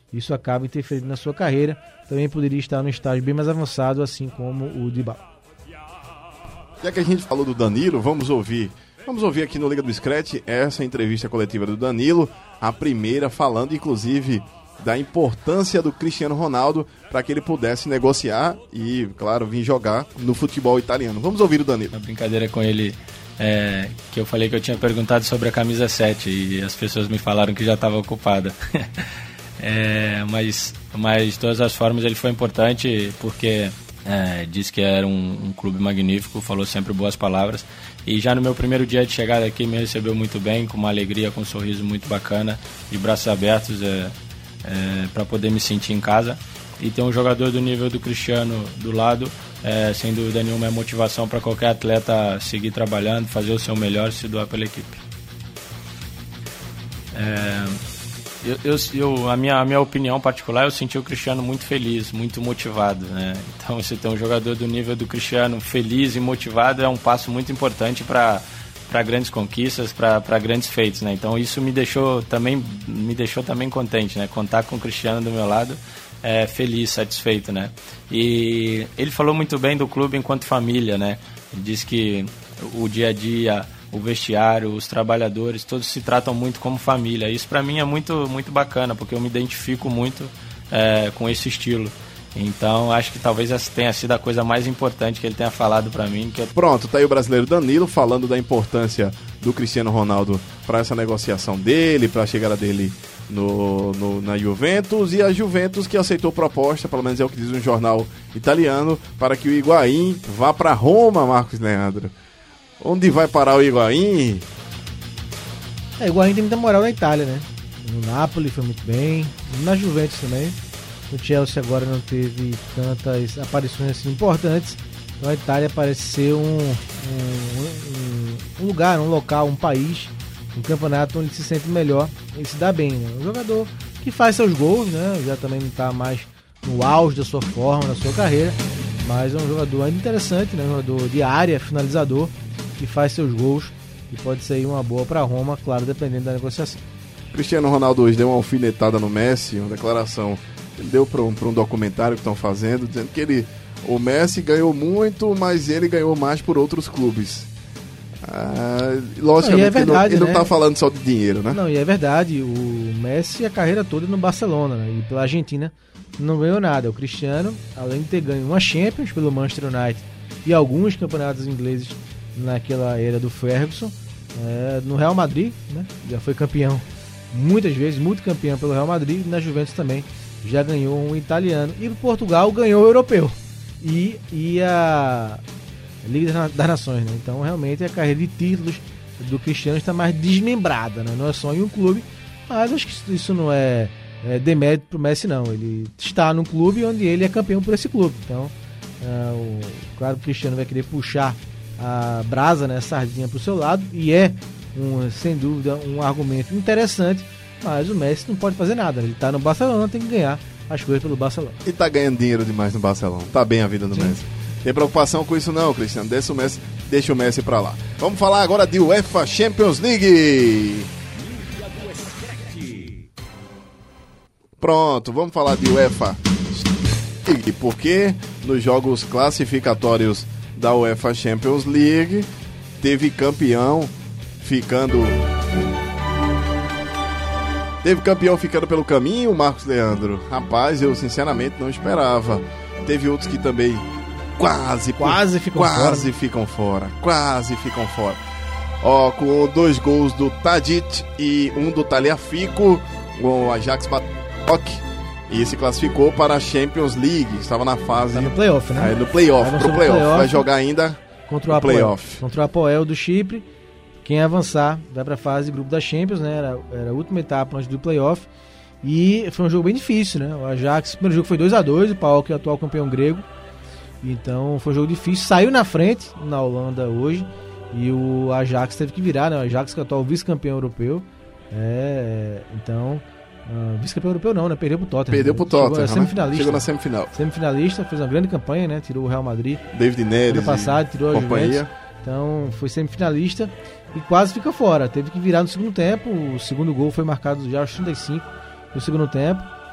isso acaba interferindo na sua carreira. Também poderia estar no estágio bem mais avançado, assim como o Dybala. Já que a gente falou do Danilo, vamos ouvir aqui no Liga do Scratch essa entrevista coletiva do Danilo, a primeira falando inclusive da importância do Cristiano Ronaldo para que ele pudesse negociar e, claro, vir jogar no futebol italiano. Vamos ouvir o Danilo. A brincadeira com ele, que eu falei que eu tinha perguntado sobre a camisa 7 e as pessoas me falaram que já estava ocupada. Mas de todas as formas ele foi importante porque disse que era um clube magnífico, falou sempre boas palavras. E já no meu primeiro dia de chegada aqui me recebeu muito bem, com uma alegria, com um sorriso muito bacana, de braços abertos para poder me sentir em casa. E ter um jogador do nível do Cristiano do lado, sem dúvida nenhuma, é motivação para qualquer atleta seguir trabalhando, fazer o seu melhor e se doar pela equipe. A minha opinião particular, eu senti o Cristiano muito feliz, muito motivado, né? Então, você ter um jogador do nível do Cristiano feliz e motivado é um passo muito importante para grandes conquistas, para grandes feitos, né? Então, isso me deixou também contente, né? Contar com o Cristiano do meu lado, feliz, satisfeito, né? E ele falou muito bem do clube enquanto família, né? Ele disse que o dia a dia, o vestiário, os trabalhadores, todos se tratam muito como família. Isso para mim é muito, muito bacana, porque eu me identifico muito com esse estilo. Então acho que talvez essa tenha sido a coisa mais importante que ele tenha falado para mim. Pronto, tá aí o brasileiro Danilo falando da importância do Cristiano Ronaldo para essa negociação dele, para a chegada dele na Juventus, e a Juventus que aceitou proposta, pelo menos é o que diz um jornal italiano, para que o Higuaín vá para Roma, Marcos Leandro. Onde vai parar o Higuaín? O Higuaín tem muita moral na Itália, né? No Napoli foi muito bem, na Juventus também. O Chelsea agora não teve tantas aparições assim importantes. Então a Itália parece ser um lugar, um local, um país, um campeonato onde ele se sente melhor, ele se dá bem, né? Um jogador que faz seus gols, né? Já também não está mais no auge da sua forma, da sua carreira, mas é um jogador ainda interessante, né? Um jogador de área, finalizador, que faz seus gols e pode ser uma boa para Roma, claro, dependendo da negociação. Cristiano Ronaldo hoje deu uma alfinetada no Messi, uma declaração que ele deu para um documentário que estão fazendo, dizendo que o Messi ganhou muito, mas ele ganhou mais por outros clubes. Logicamente, é verdade, ele não né? tá falando só de dinheiro, né? Não, e é verdade, o Messi a carreira toda no Barcelona, né? E pela Argentina não ganhou nada. O Cristiano, além de ter ganho uma Champions pelo Manchester United e alguns campeonatos ingleses naquela era do Ferguson, no Real Madrid, né? Já foi campeão muitas vezes, muito campeão pelo Real Madrid, e na Juventus também já ganhou um italiano, e Portugal ganhou o europeu e a Liga das Nações, né? Então realmente a carreira de títulos do Cristiano está mais desmembrada, né? Não é só em um clube, mas acho que isso não é demérito pro Messi, não. Ele está num clube onde ele é campeão por esse clube, então claro que o Cristiano vai querer puxar a brasa, né, a sardinha pro seu lado, e sem dúvida um argumento interessante, mas o Messi não pode fazer nada, ele tá no Barcelona, tem que ganhar as coisas pelo Barcelona. E tá ganhando dinheiro demais no Barcelona, tá bem a vida do Messi. Tem preocupação com isso não, Cristiano, deixa o Messi pra lá. Vamos falar agora de UEFA Champions League. Pronto, vamos falar de UEFA League, porque nos jogos classificatórios da UEFA Champions League teve campeão ficando pelo caminho, Marcos Leandro. Rapaz, eu sinceramente não esperava. Teve outros que também quase ficam fora. Ó, com 2 gols do Tadic e um do Tagliafico, o Ajax bateu e se classificou para a Champions League. Estava na fase... Tá no playoff, né? No playoff. Vai jogar ainda contra o playoff. Contra o Apoel do Chipre. Quem avançar vai para a fase grupo da Champions, né? Era a última etapa antes do playoff. E foi um jogo bem difícil, né? O Ajax, o primeiro jogo foi 2-2, o PAOK é o atual campeão grego. Então foi um jogo difícil. Saiu na frente na Holanda hoje. E o Ajax teve que virar, né? O Ajax que é o atual vice-campeão europeu. Então... vice-campeão europeu não, né? Perdeu pro Tottenham. Chegou na semifinal. Semifinalista, fez uma grande campanha, né? Tirou o Real Madrid. David Neres. Ano passado, tirou a Juventus. Então foi semifinalista e quase fica fora. Teve que virar no segundo tempo. O segundo gol foi marcado já aos 35 no segundo tempo.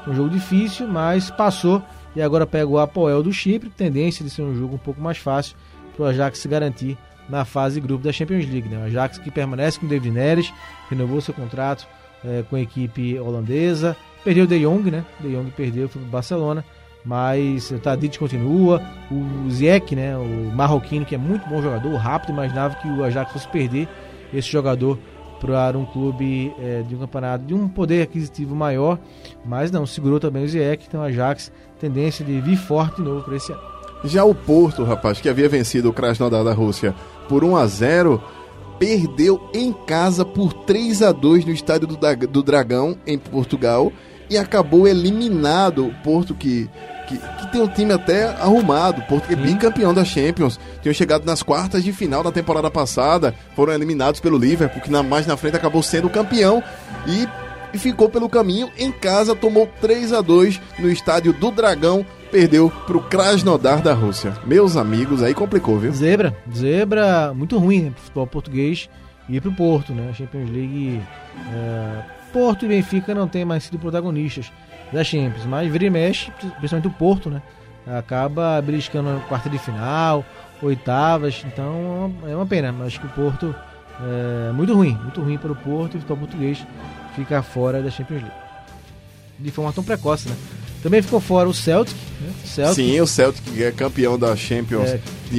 Um jogo difícil, mas passou e agora pega o Apoel do Chipre, tendência de ser um jogo um pouco mais fácil para o Ajax se garantir na fase grupo da Champions League, né? O Ajax que permanece com o David Neres, renovou seu contrato com a equipe holandesa, perdeu o De Jong, né? De Jong perdeu, foi para o Barcelona, mas o Tadic continua, o Ziyech, né? O marroquino, que é muito bom jogador, rápido, imaginava que o Ajax fosse perder esse jogador para um clube de um campeonato de um poder aquisitivo maior, mas não, segurou também o Ziyech, então o Ajax tendência de vir forte de novo para esse ano. Já o Porto, rapaz, que havia vencido o Krasnodar da Rússia por 1-0, perdeu em casa por 3-2 no estádio do Dragão, em Portugal, e acabou eliminado. O Porto que tem um time até arrumado, o Porto que é bicampeão da Champions, tinham chegado nas quartas de final na temporada passada, foram eliminados pelo Liverpool, que mais na frente acabou sendo campeão, e ficou pelo caminho. Em casa tomou 3-2 no estádio do Dragão, perdeu pro Krasnodar da Rússia. Meus amigos, aí complicou, viu? Zebra muito ruim, né, pro futebol português e pro Porto, né? A Champions League, Porto e Benfica não têm mais sido protagonistas da Champions, mas vira e mexe, principalmente o Porto, né? Acaba beliscando a quarta de final, oitavas, então é uma pena, mas acho que o Porto é muito ruim para o Porto, e o futebol português fica fora da Champions League de forma tão precoce, né? Também ficou fora o Celtic, né? Sim, o Celtic é campeão da Champions de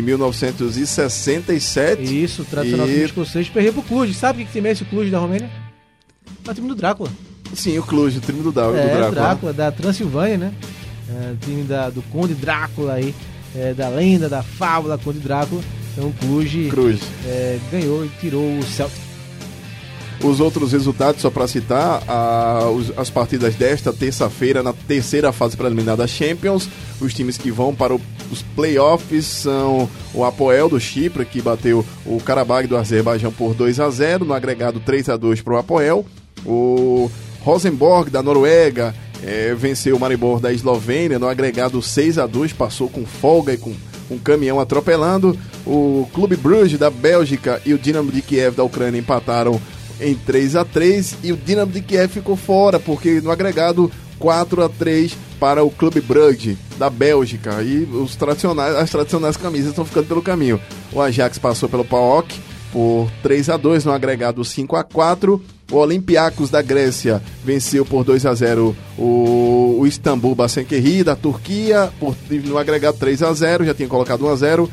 1967. Isso, o tradicional time escocês, perdeu pro Cluj. Sabe o que tem esse Cluj da Romênia? É o time do Drácula. Sim, o Cluj, o time do Drácula. Drácula, da Transilvânia, né? Time do Conde Drácula aí, da lenda, da fábula Conde Drácula. Então o Cluj ganhou e tirou o Celtic. Os outros resultados, só para citar, as partidas desta terça-feira, na terceira fase preliminar da Champions, os times que vão para os playoffs são o Apoel do Chipre, que bateu o Karabag do Azerbaijão por 2-0, no agregado 3-2 para o Apoel. O Rosenborg da Noruega venceu o Maribor da Eslovênia, no agregado 6-2, passou com folga e com um caminhão atropelando. O Clube Bruges da Bélgica e o Dinamo de Kiev da Ucrânia empataram em 3-3, e o Dinamo de Kiev ficou fora, porque no agregado 4-3 para o Clube Brugge da Bélgica, e as tradicionais camisas estão ficando pelo caminho. O Ajax passou pelo PAOK por 3-2 no agregado 5-4. O Olympiacos da Grécia venceu por 2-0 o Istambul Basaksehir da Turquia no agregado 3-0, já tinha colocado 1-0.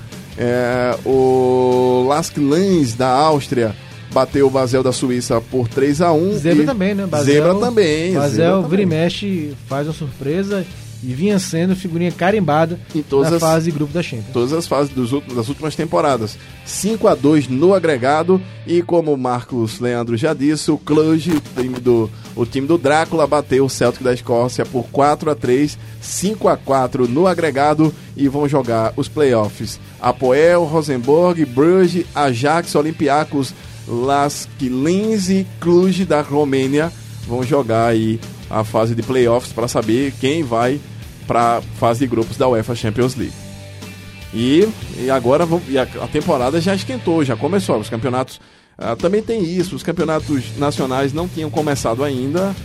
O Lask Linz da Áustria bateu o Basel da Suíça por 3-1. Zebra também, né? Zebra também. Basel vira e mexe, faz uma surpresa e vinha sendo figurinha carimbada na fase de grupo da Champions. Todas as fases das últimas temporadas. 5-2 no agregado, e como o Marcos Leandro já disse, o Cluj, o time do Drácula, bateu o Celtic da Escócia por 4-3, 5-4 no agregado, e vão jogar os playoffs. Apoel, Rosenborg, Bruges, Ajax, Olympiacos, Lask Linz e Cluj da Romênia vão jogar aí a fase de playoffs para saber quem vai para a fase de grupos da UEFA Champions League. E agora a temporada já esquentou, já começou. Os campeonatos também tem isso. Os campeonatos nacionais não tinham começado ainda.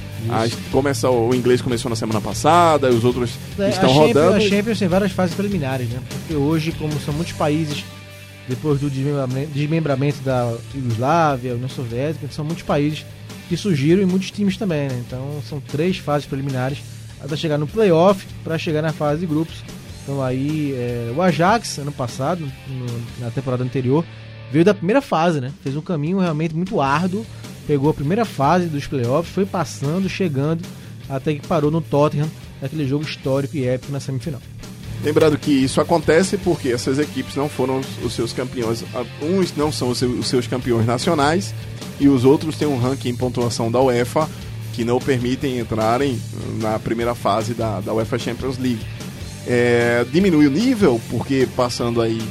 O inglês começou na semana passada, os outros estão rodando. A Champions tem várias fases preliminares, né? Porque hoje, como são muitos países, depois do desmembramento da Iugoslávia, União Soviética, são muitos países que surgiram, e muitos times também, né? Então são 3 fases preliminares até chegar no playoff, para chegar na fase de grupos. Então aí o Ajax, ano passado, na temporada anterior, veio da primeira fase, né? Fez um caminho realmente muito árduo, pegou a primeira fase dos playoffs, foi passando, chegando, até que parou no Tottenham, naquele jogo histórico e épico na semifinal. Lembrando que isso acontece porque essas equipes não foram os seus campeões, uns não são os seus campeões nacionais, e os outros têm um ranking em pontuação da UEFA que não permitem entrarem na primeira fase da UEFA Champions League. Diminui o nível, porque passando aí,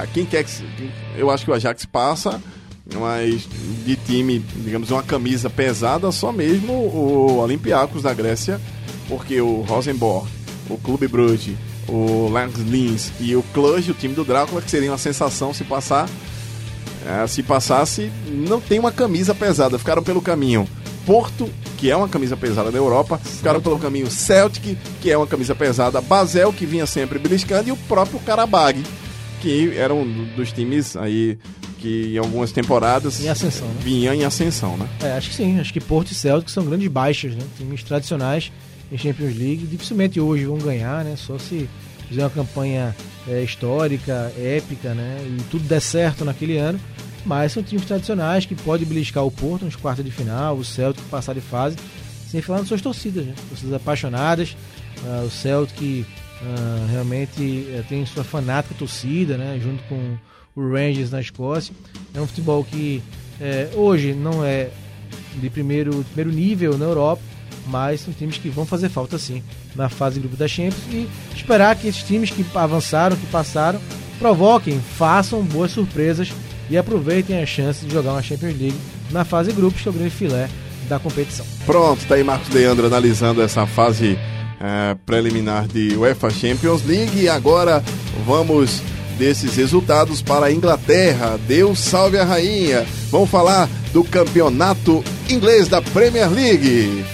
eu acho que o Ajax passa, mas de time, digamos, uma camisa pesada, só mesmo o Olympiacos da Grécia, porque o Rosenborg, o Clube Brugge, o Lask Linz e o Cluj, o time do Drácula, que seria uma sensação se passasse, não tem uma camisa pesada, ficaram pelo caminho. Porto, que é uma camisa pesada na Europa, ficaram pelo caminho Celtic, que é uma camisa pesada, Basel, que vinha sempre beliscando, e o próprio Karabag, que era um dos times aí que em algumas temporadas em ascensão, né? Vinha em ascensão, né? Acho que sim, acho que Porto e Celtic são grandes baixas, né? Times tradicionais em Champions League, dificilmente hoje vão ganhar, né? Só se fizer uma campanha histórica, épica, né? E tudo der certo naquele ano, mas são times tradicionais que podem beliscar o Porto nos quartos de final, o Celtic passar de fase, sem falar nas suas torcidas, né? Torcidas apaixonadas, o Celtic realmente tem sua fanática torcida, né? Junto com o Rangers na Escócia. É um futebol que hoje não é de primeiro nível na Europa, mas são times que vão fazer falta sim na fase de grupo da Champions, e esperar que esses times que avançaram, que passaram, provoquem, façam boas surpresas e aproveitem a chance de jogar uma Champions League na fase de grupos, que é o grande filé da competição. Pronto, tá aí Marcos Leandro analisando essa fase preliminar de UEFA Champions League, e agora vamos desses resultados para a Inglaterra. Deus salve a rainha. Vamos falar do campeonato inglês da Premier League.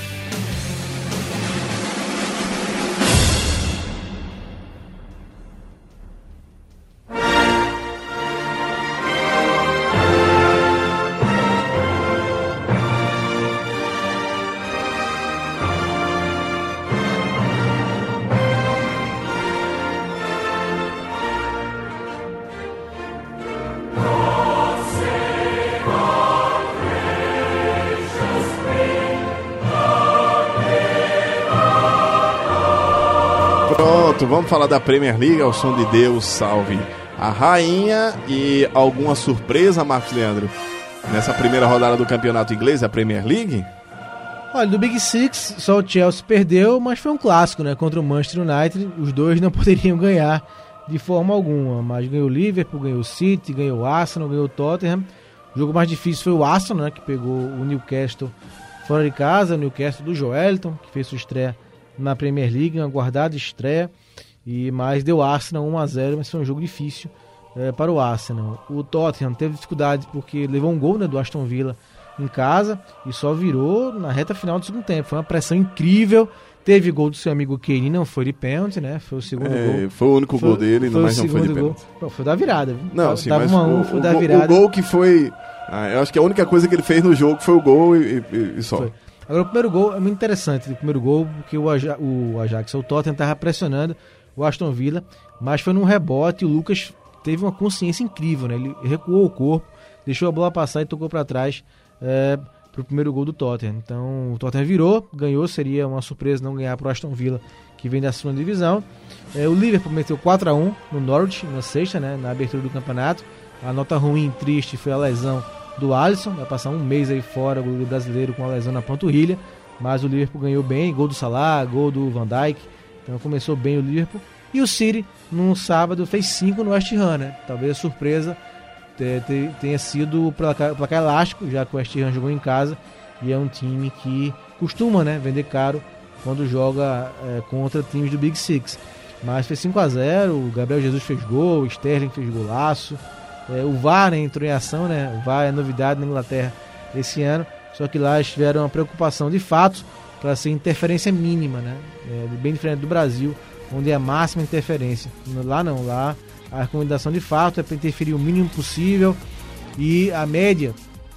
Vamos falar da Premier League ao som de Deus salve a rainha. E alguma surpresa, Marcos Leandro, nessa primeira rodada do campeonato inglês, a Premier League? Olha, do Big Six só o Chelsea perdeu, mas foi um clássico, né? Contra o Manchester United, os dois não poderiam ganhar de forma alguma, mas ganhou o Liverpool, ganhou o City, ganhou o Arsenal, ganhou o Tottenham. O jogo mais difícil foi o Arsenal, né? Que pegou o Newcastle fora de casa, o Newcastle do Joelinton, que fez sua estreia na Premier League, uma guardada estreia, mas deu Arsenal 1-0, mas foi um jogo difícil para o Arsenal. O Tottenham teve dificuldade porque levou um gol, né, do Aston Villa em casa e só virou na reta final do segundo tempo. Foi uma pressão incrível. Teve gol do seu amigo Kane, não foi de pênalti, né? Foi o segundo gol. Foi o único gol dele, mas não foi de pênalti. Foi da virada. Viu? Não, sim, tava mas foi da virada. O gol que foi... eu acho que a única coisa que ele fez no jogo foi o gol e só. Foi. Agora, o primeiro gol é muito interessante. O primeiro gol, porque o Ajax, o Tottenham, estava pressionando o Aston Villa, mas foi num rebote. O Lucas teve uma consciência incrível, né? Ele recuou o corpo, deixou a bola passar e tocou para trás para o primeiro gol do Tottenham. Então, o Tottenham virou, ganhou. Seria uma surpresa não ganhar para o Aston Villa, que vem da segunda divisão. O Liverpool meteu 4-1 no Norwich, na sexta, né? Na abertura do campeonato. A nota ruim, triste, foi a lesão do Alisson, vai passar um mês aí fora, o goleiro brasileiro com a lesão na panturrilha, mas o Liverpool ganhou bem, gol do Salah, gol do Van Dijk, então começou bem o Liverpool. E o City, no sábado, fez 5 no West Ham, né? Talvez a surpresa tenha sido o placar elástico, já que o West Ham jogou em casa, e é um time que costuma, né, vender caro quando joga contra times do Big Six. Mas fez 5-0, o Gabriel Jesus fez gol, o Sterling fez golaço. O VAR, né, entrou em ação, né? O VAR é novidade na Inglaterra esse ano, só que lá eles tiveram uma preocupação de fato para ser interferência mínima, né? Bem diferente do Brasil, onde é a máxima interferência. Lá não, lá a recomendação de fato é para interferir o mínimo possível, e a média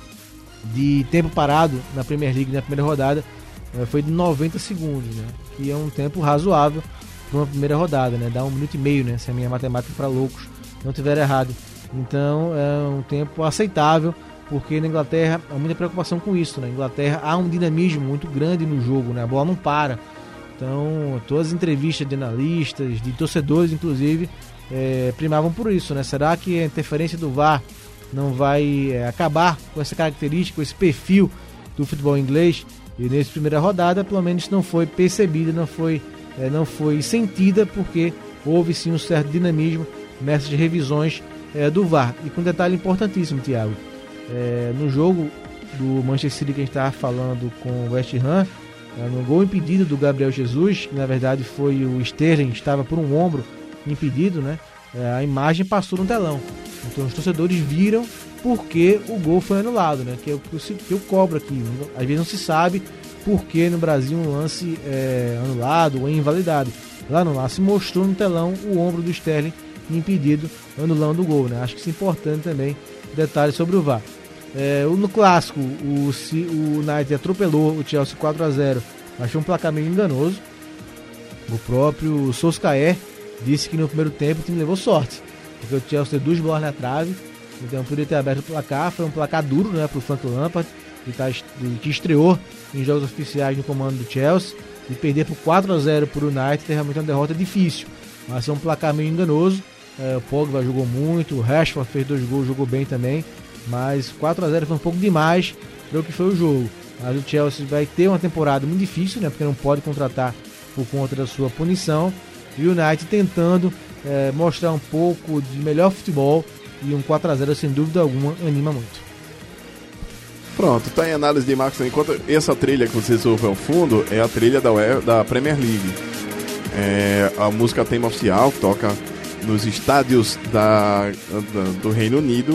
de tempo parado na Premier League na primeira rodada foi de 90 segundos, né? Que é um tempo razoável para uma primeira rodada, né? Dá 1 minuto e meio, né? Se a minha matemática para loucos não tiver errado. Então é um tempo aceitável, porque na Inglaterra há muita preocupação com isso. Na Inglaterra há um dinamismo muito grande no jogo, né? A bola não para. Então todas as entrevistas de analistas, de torcedores inclusive, primavam por isso, né? Será que a interferência do VAR não vai acabar com essa característica, com esse perfil do futebol inglês? E nessa primeira rodada, pelo menos não foi percebida, não foi sentida, porque houve sim um certo dinamismo nessas revisões do VAR. E com um detalhe importantíssimo, Thiago, no jogo do Manchester City que a gente estava falando com o West Ham, no gol impedido do Gabriel Jesus, que na verdade foi o Sterling, estava por um ombro impedido, né? A imagem passou no telão, então os torcedores viram porque o gol foi anulado, né? Que é o que eu cobro aqui. Às vezes não se sabe por que no Brasil um lance anulado ou invalidado. Lá no lance mostrou no telão o ombro do Sterling impedido, anulando o gol, né? Acho que isso é importante também, detalhes sobre o VAR. No clássico, o United atropelou o Chelsea 4-0, achou um placar meio enganoso. O próprio Solskjaer disse que no primeiro tempo o time levou sorte, porque o Chelsea teve 2 bolas na trave, então poderia ter aberto o placar. Foi um placar duro, né, para o Frank Lampard, que estreou em jogos oficiais no comando do Chelsea, e perder por 4-0 para o United é realmente uma derrota difícil, mas é um placar meio enganoso. O Pogba jogou muito, o Rashford fez 2 gols, jogou bem também, mas 4-0 foi um pouco demais para o que foi o jogo. Mas o Chelsea vai ter uma temporada muito difícil, né, porque não pode contratar por conta da sua punição, e o United tentando mostrar um pouco de melhor futebol, e um 4-0 sem dúvida alguma anima muito. Pronto, tá em análise de Marcos. Enquanto essa trilha que vocês ouvem ao fundo é a trilha da Premier League, a música tema oficial que toca nos estádios do Reino Unido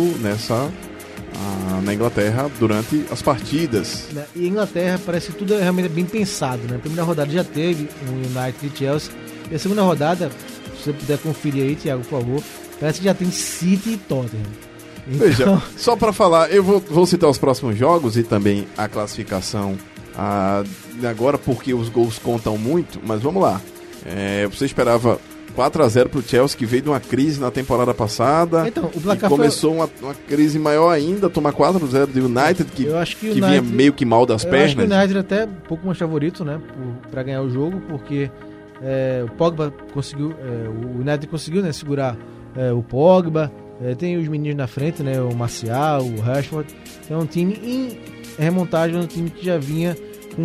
na Inglaterra durante as partidas. E a Inglaterra parece que tudo é realmente bem pensado, né? A primeira rodada já teve um United e Chelsea, e a segunda rodada, se você puder conferir aí, Thiago, por favor, parece que já tem City e Tottenham. Então... Veja, só para falar, eu vou citar os próximos jogos e também a classificação agora, porque os gols contam muito, mas vamos lá. Você esperava 4-0 pro Chelsea, que veio de uma crise na temporada passada. Então, o placar começou uma crise maior ainda, tomar 4-0 do United, que vinha meio que mal das pernas. Eu acho que o United até um pouco mais favorito, né, para ganhar o jogo, porque o Pogba conseguiu, o United conseguiu, né, segurar o Pogba, tem os meninos na frente, né, o Martial, o Rashford. Então é um time em remontagem, um time que já vinha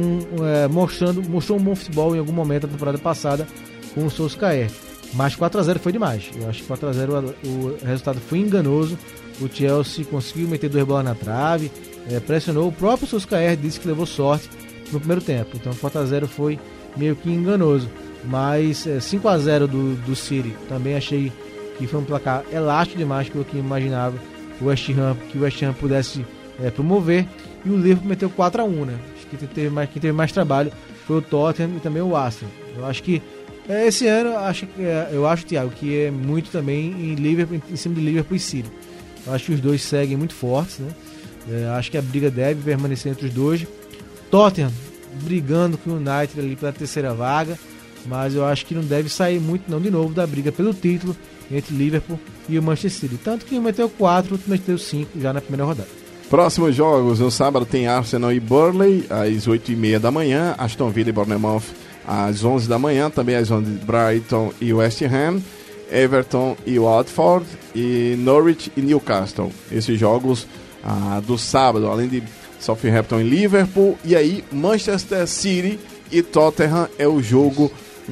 mostrou um bom futebol em algum momento da temporada passada com o Solskjaer. Mas 4-0 foi demais. Eu acho que 4-0 o resultado foi enganoso. O Chelsea conseguiu meter 2 bolas na trave, pressionou. O próprio Solskjaer disse que levou sorte no primeiro tempo. Então 4-0 foi meio que enganoso. Mas 5-0 do City também achei que foi um placar elástico demais pelo que imaginava que o West Ham pudesse promover. E o Liverpool meteu 4-1, né? Acho que quem teve mais trabalho foi o Tottenham e também o Arsenal. Eu acho que esse ano, eu acho, Thiago, que é muito também em cima de Liverpool e City. Eu acho que os dois seguem muito fortes, né? Acho que a briga deve permanecer entre os dois. Tottenham brigando com o United ali pela terceira vaga, mas eu acho que não deve sair muito não de novo da briga pelo título entre Liverpool e o Manchester City. Tanto que um meteu 4, outro meteu 5 já na primeira rodada. Próximos jogos, no sábado tem Arsenal e Burnley às 8h30 da manhã, Aston Villa e Bournemouth às 11 da manhã, também às 11 Brighton e West Ham, Everton e Watford, e Norwich e Newcastle. Esses jogos do sábado, além de Southampton e Liverpool, e aí Manchester City e Tottenham é o jogo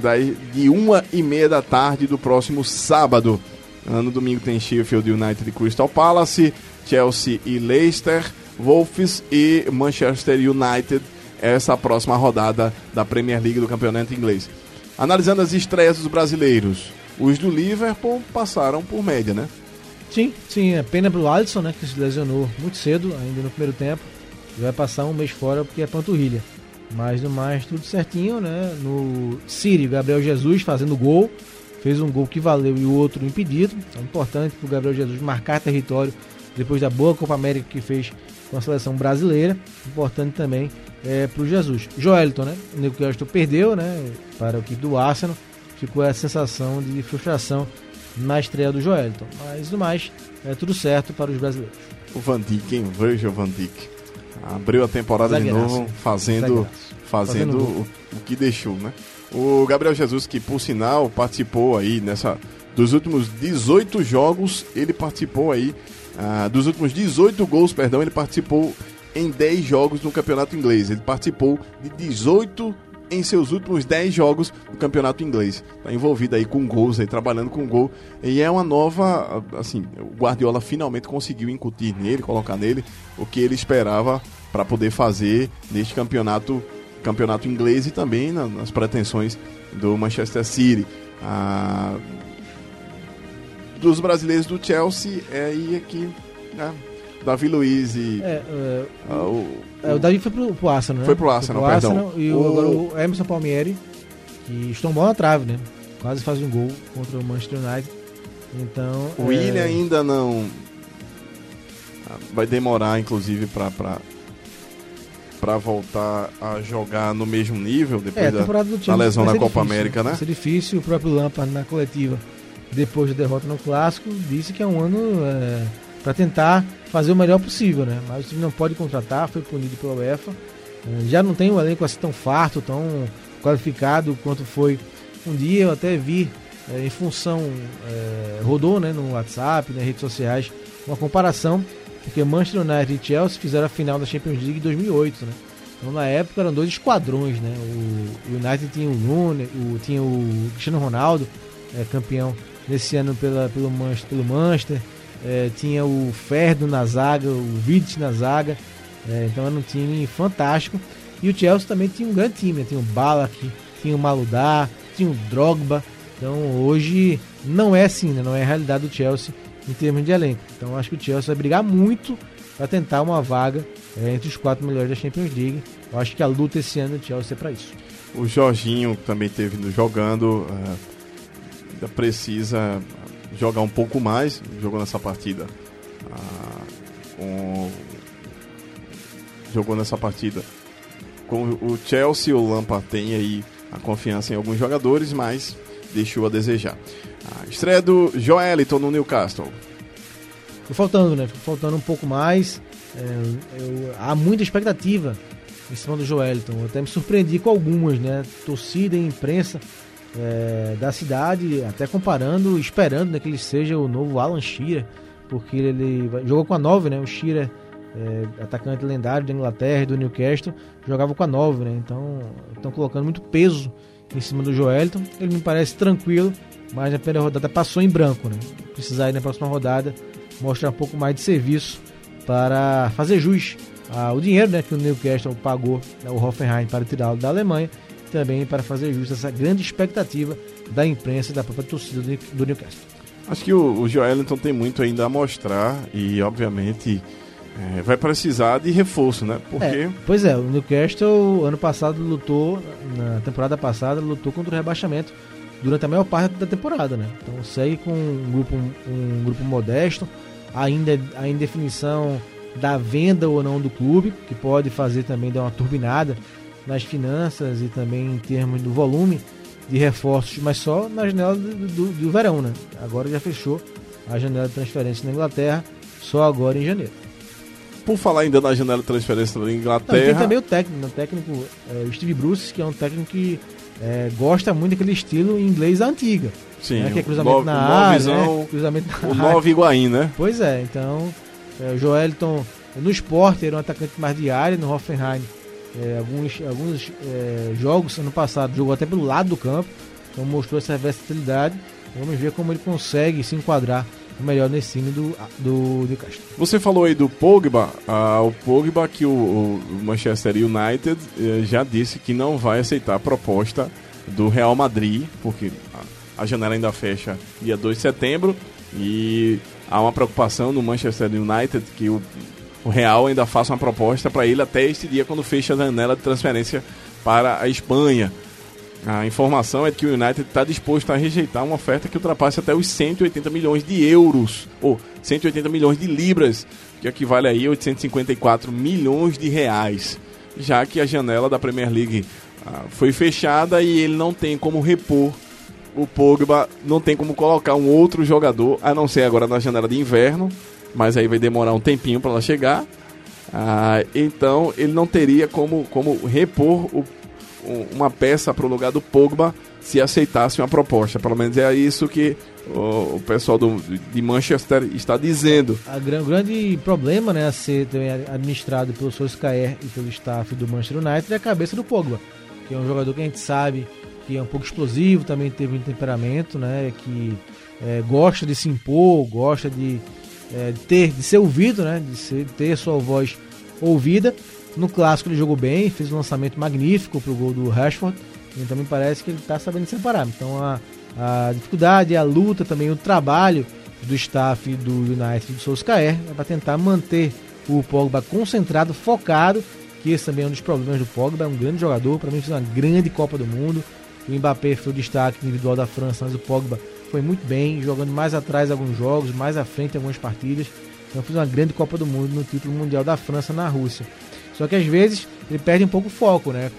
de 1h30 da tarde do próximo sábado. No domingo tem Sheffield United e Crystal Palace, Chelsea e Leicester, Wolves e Manchester United. Essa próxima rodada da Premier League do Campeonato Inglês. Analisando as estreias dos brasileiros, os do Liverpool passaram por média, né? Sim, é pena pro Alisson, né, que se lesionou muito cedo, ainda no primeiro tempo. Vai passar um mês fora porque é panturrilha. Mas no mais, tudo certinho, né? No City, o Gabriel Jesus fazendo gol, fez um gol que valeu e o outro impedido. É importante pro Gabriel Jesus marcar território depois da boa Copa América que fez com a seleção brasileira. Importante também pro Jesus. Joelinton, né? O Newcastle perdeu, né, para a equipe do Arsenal. Ficou a sensação de frustração na estreia do Joelinton. Mas no mais, tudo certo para os brasileiros. O Van Dijk, hein? Veja o Van Dijk. Abriu a temporada Zagueiraço, de novo, fazendo o que deixou, né? O Gabriel Jesus, que por sinal participou aí dos últimos 18 jogos, ele participou aí, dos últimos 18 gols, perdão, ele participou em 10 jogos no campeonato inglês. Ele participou de 18 em seus últimos 10 jogos do campeonato inglês. Está envolvido aí com gols, aí, trabalhando com gol. E é uma nova, assim, o Guardiola finalmente conseguiu incutir nele, colocar nele o que ele esperava para poder fazer neste campeonato inglês e também nas pretensões do Manchester City. Dos brasileiros do Chelsea, aí aqui, né? Davi Luiz e O Davi foi pro Arsenal, né? Foi pro Arsenal, perdão. E agora o Emerson Palmieri, que estombou na trave, né? Quase faz um gol contra o Manchester United. Então... O Willian ainda não... Vai demorar, inclusive, para voltar a jogar no mesmo nível depois da lesão na Copa América, né? Vai ser difícil. O próprio Lampard, na coletiva, depois da derrota no Clássico, disse que é um ano para tentar fazer o melhor possível, né? Mas o time não pode contratar, foi punido pela UEFA. Já não tem um elenco assim tão farto, tão qualificado quanto foi um dia. Eu até vi, em função, rodou, né, no WhatsApp, nas redes sociais, uma comparação, porque Manchester United e Chelsea fizeram a final da Champions League em 2008, né? Então na época eram 2 esquadrões, né? O United tinha o Rooney, tinha o Cristiano Ronaldo, campeão nesse ano pelo Manchester, tinha o Ferdo na zaga, o Vidic na zaga, então era um time fantástico. E o Chelsea também tinha um grande time, né? Tinha o Ballack, tinha o Maludá, tinha o Drogba. Então hoje não é assim, né? Não é a realidade do Chelsea em termos de elenco. Então acho que o Chelsea vai brigar muito para tentar uma vaga entre os 4 melhores da Champions League. Eu acho que a luta esse ano do Chelsea é para isso. O Jorginho também teve jogando, ainda precisa jogar um pouco mais. Jogou nessa partida. Jogou nessa partida com o Chelsea. O Lampard tem aí a confiança em alguns jogadores, mas deixou a desejar. A estreia do Joelinton no Newcastle. Ficou faltando, né? Ficou faltando um pouco mais. Há muita expectativa em cima do Joelinton. Eu até me surpreendi com algumas, né? Torcida e imprensa da cidade, até comparando, esperando, né, que ele seja o novo Alan Shearer, porque ele jogou com a 9, né? O Shearer, atacante lendário da Inglaterra e do Newcastle, jogava com a 9, né? Então estão colocando muito peso em cima do Joelinton. Ele me parece tranquilo, mas na primeira rodada passou em branco, né? Precisar ir na próxima rodada mostrar um pouco mais de serviço para fazer jus ao dinheiro, né, que o Newcastle pagou, né, o Hoffenheim, para tirá-lo da Alemanha, e também para fazer jus a essa grande expectativa da imprensa e da própria torcida do Newcastle. Acho que o Joelinton tem muito ainda a mostrar e, obviamente, vai precisar de reforço, né? Porque... Pois é, o Newcastle, ano passado, na temporada passada, lutou contra o rebaixamento durante a maior parte da temporada, né? Então segue com um grupo modesto, ainda em definição da venda ou não do clube, que pode fazer também dar uma turbinada nas finanças e também em termos do volume de reforços, mas só na janela do verão, né? Agora já fechou a janela de transferência na Inglaterra, só agora em janeiro. Por falar ainda na janela de transferência na Inglaterra... Tem também o técnico o Steve Bruce, que é um técnico que gosta muito daquele estilo inglês antiga. Sim, né? Que é cruzamento na área, né? Cruzamento na o Nova Higuaín, né? Pois é, então o Joelinton no Sport era um atacante mais de área, no Hoffenheim alguns jogos ano passado jogou até pelo lado do campo, então mostrou essa versatilidade. Vamos ver como ele consegue se enquadrar melhor nesse time do Newcastle. Você falou aí do Pogba, o Pogba que o Manchester United já disse que não vai aceitar a proposta do Real Madrid, porque a janela ainda fecha dia 2 de setembro e há uma preocupação no Manchester United que o Real ainda faça uma proposta para ele até este dia, quando fecha a janela de transferência para a Espanha. A informação é que o United está disposto a rejeitar uma oferta que ultrapasse até os 180 milhões de euros, ou 180 milhões de libras, que equivale aí a 854 milhões de reais, já que a janela da Premier League foi fechada e ele não tem como repor o Pogba, não tem como colocar um outro jogador, a não ser agora na janela de inverno, mas aí vai demorar um tempinho para ela chegar. Então ele não teria como repor uma peça para o lugar do Pogba se aceitasse uma proposta. Pelo menos é isso que o pessoal de Manchester está dizendo. O grande problema, né, a ser também administrado pelo Solskjaer e pelo staff do Manchester United é a cabeça do Pogba, que é um jogador que a gente sabe que é um pouco explosivo, também teve um temperamento, né, que gosta de se impor, gosta de ser ouvido, né, de ter sua voz ouvida. No clássico ele jogou bem, fez um lançamento magnífico pro gol do Rashford, então me parece que ele está sabendo separar. Então a dificuldade, a luta também, o trabalho do staff do United, do Solskjaer, é para tentar manter o Pogba concentrado, focado que esse também é um dos problemas do Pogba, é um grande jogador, para mim fez uma grande Copa do Mundo. O Mbappé foi o destaque individual da França, mas o Pogba foi muito bem, jogando mais atrás em alguns jogos, mais à frente em algumas partidas. Então fez uma grande Copa do Mundo no título mundial da França na Rússia. Só que às vezes ele perde um pouco o foco, né?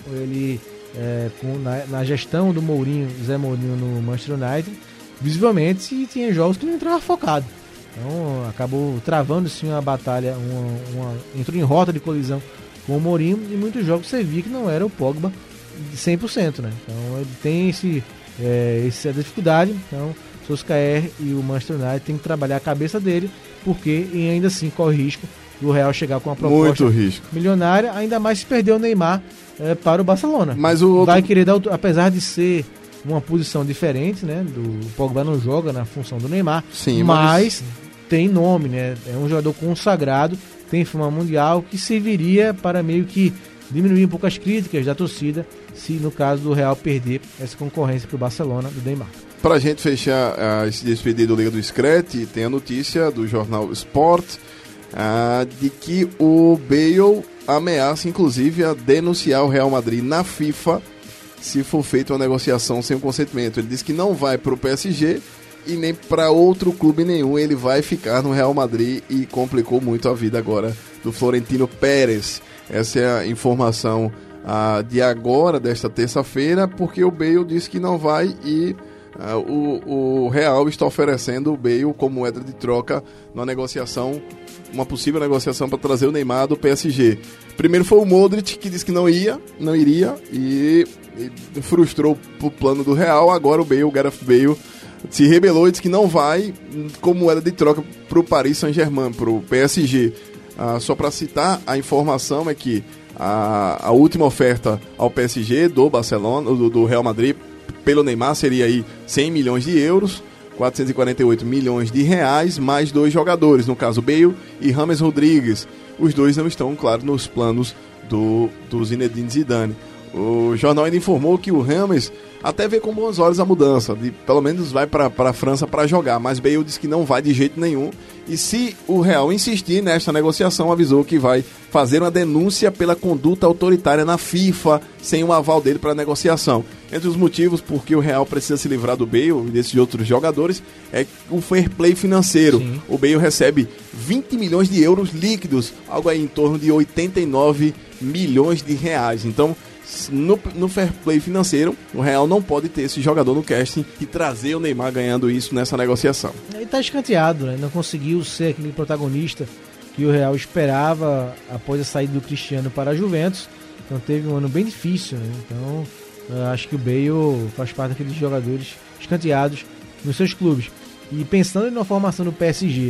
Na gestão do Mourinho, Zé Mourinho no Manchester United, visivelmente tinha jogos que não entrava focado. Então acabou travando sim uma batalha, entrou em rota de colisão com o Mourinho, e muitos jogos você via que não era o Pogba de 100%, né? Então ele tem essa dificuldade. Então o Solskjaer e o Manchester United tem que trabalhar a cabeça dele, porque ainda assim corre risco do Real chegar com uma proposta milionária, ainda mais se perder o Neymar para o Barcelona. Mas o vai querer dar, apesar de ser uma posição diferente, né? O Pogba não joga na função do Neymar, sim, mas tem nome, né? É um jogador consagrado, tem fama mundial, que serviria para meio que diminuir um pouco as críticas da torcida, se no caso do Real perder essa concorrência para o Barcelona do Neymar. Pra gente fechar esse despedido do Liga do Scratch, tem a notícia do jornal Sport de que o Bale ameaça inclusive a denunciar o Real Madrid na FIFA se for feita uma negociação sem o consentimento. Ele diz que não vai para o PSG e nem para outro clube nenhum, ele vai ficar no Real Madrid, e complicou muito a vida agora do Florentino Pérez. Essa é a informação de agora, desta terça-feira, porque o Bale disse que não vai, e o Real está oferecendo o Bale como moeda de troca numa negociação, uma possível negociação para trazer o Neymar do PSG. Primeiro foi o Modric, que disse que não iria e frustrou o plano do Real. Agora o Gareth Bale se rebelou e disse que não vai como moeda de troca para o Paris Saint-Germain, para o PSG. Só para citar, a informação é que a última oferta ao PSG do Barcelona, do Real Madrid, pelo Neymar seria aí 100 milhões de euros, 448 milhões de reais, mais 2 jogadores, no caso Bale e James Rodrigues. Os dois não estão, claro, nos planos do Zinedine Zidane. O jornal ainda informou que o James até vê com bons olhos a mudança, pelo menos vai para a França para jogar, mas Bale disse que não vai de jeito nenhum, e se o Real insistir nesta negociação, avisou que vai fazer uma denúncia pela conduta autoritária na FIFA, sem o aval dele para a negociação. Entre os motivos por que o Real precisa se livrar do Bale e desses outros jogadores é o fair play financeiro. Sim. O Bale recebe 20 milhões de euros líquidos, algo aí em torno de 89 milhões de reais. Então, no fair play financeiro, o Real não pode ter esse jogador no casting e trazer o Neymar ganhando isso nessa negociação. Ele está escanteado, né? Não conseguiu ser aquele protagonista que o Real esperava após a saída do Cristiano para a Juventus. Então teve um ano bem difícil, né? Então acho que o Bale faz parte daqueles jogadores escanteados nos seus clubes. E pensando na formação do PSG,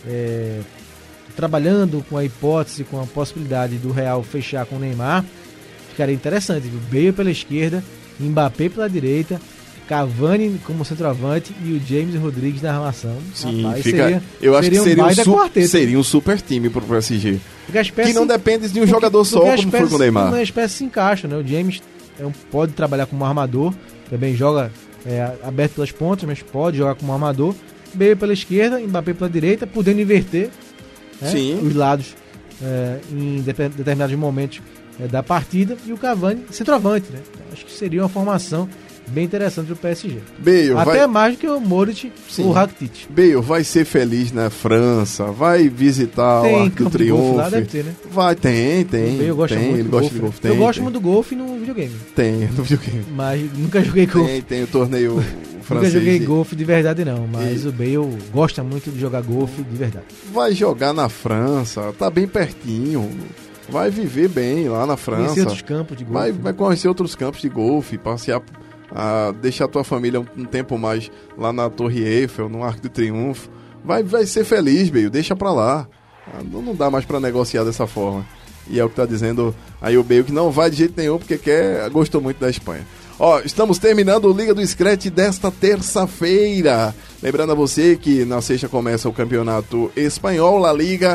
trabalhando com a hipótese, com a possibilidade do Real fechar com o Neymar, ficaria interessante, viu? Bale pela esquerda, Mbappé pela direita, Cavani como centroavante e o James Rodrigues na armação. Sim, rapaz, eu acho que seria um super time pro PSG. Que não depende de um jogador só, como foi com o Neymar. A espécie se encaixa, né? O James pode trabalhar como armador, também joga aberto pelas pontas, mas pode jogar como armador. Bale pela esquerda, Mbappé pela direita, podendo inverter, né, os lados em determinados momentos da partida, e o Cavani centroavante, né? Então, acho que seria uma formação bem interessante pro PSG. Até mais do que o Modric ou o Rakitic. Bale vai ser feliz na França, vai visitar o Arco do Triunfo. Lá deve ter, né? Tem. Bale gosta muito ele gosta de golfe. Eu gosto muito do golfe no videogame. No videogame. Mas nunca joguei golfe. Tem o torneio francês. Nunca joguei golfe de verdade não, mas o Bale gosta muito de jogar golfe de verdade. Vai jogar na França, tá bem pertinho. Vai viver bem lá na França. Conhecer outros campos de golfe. Vai conhecer outros campos de golfe, passear, deixar a tua família um tempo mais lá na Torre Eiffel, no Arco do Triunfo. Vai ser feliz, Bale, deixa pra lá. Não dá mais pra negociar dessa forma. E é o que tá dizendo aí o Bale, que não vai de jeito nenhum, porque gostou muito da Espanha. Estamos terminando o Liga do Scratch desta terça-feira. Lembrando a você que na sexta começa o campeonato espanhol, La Liga.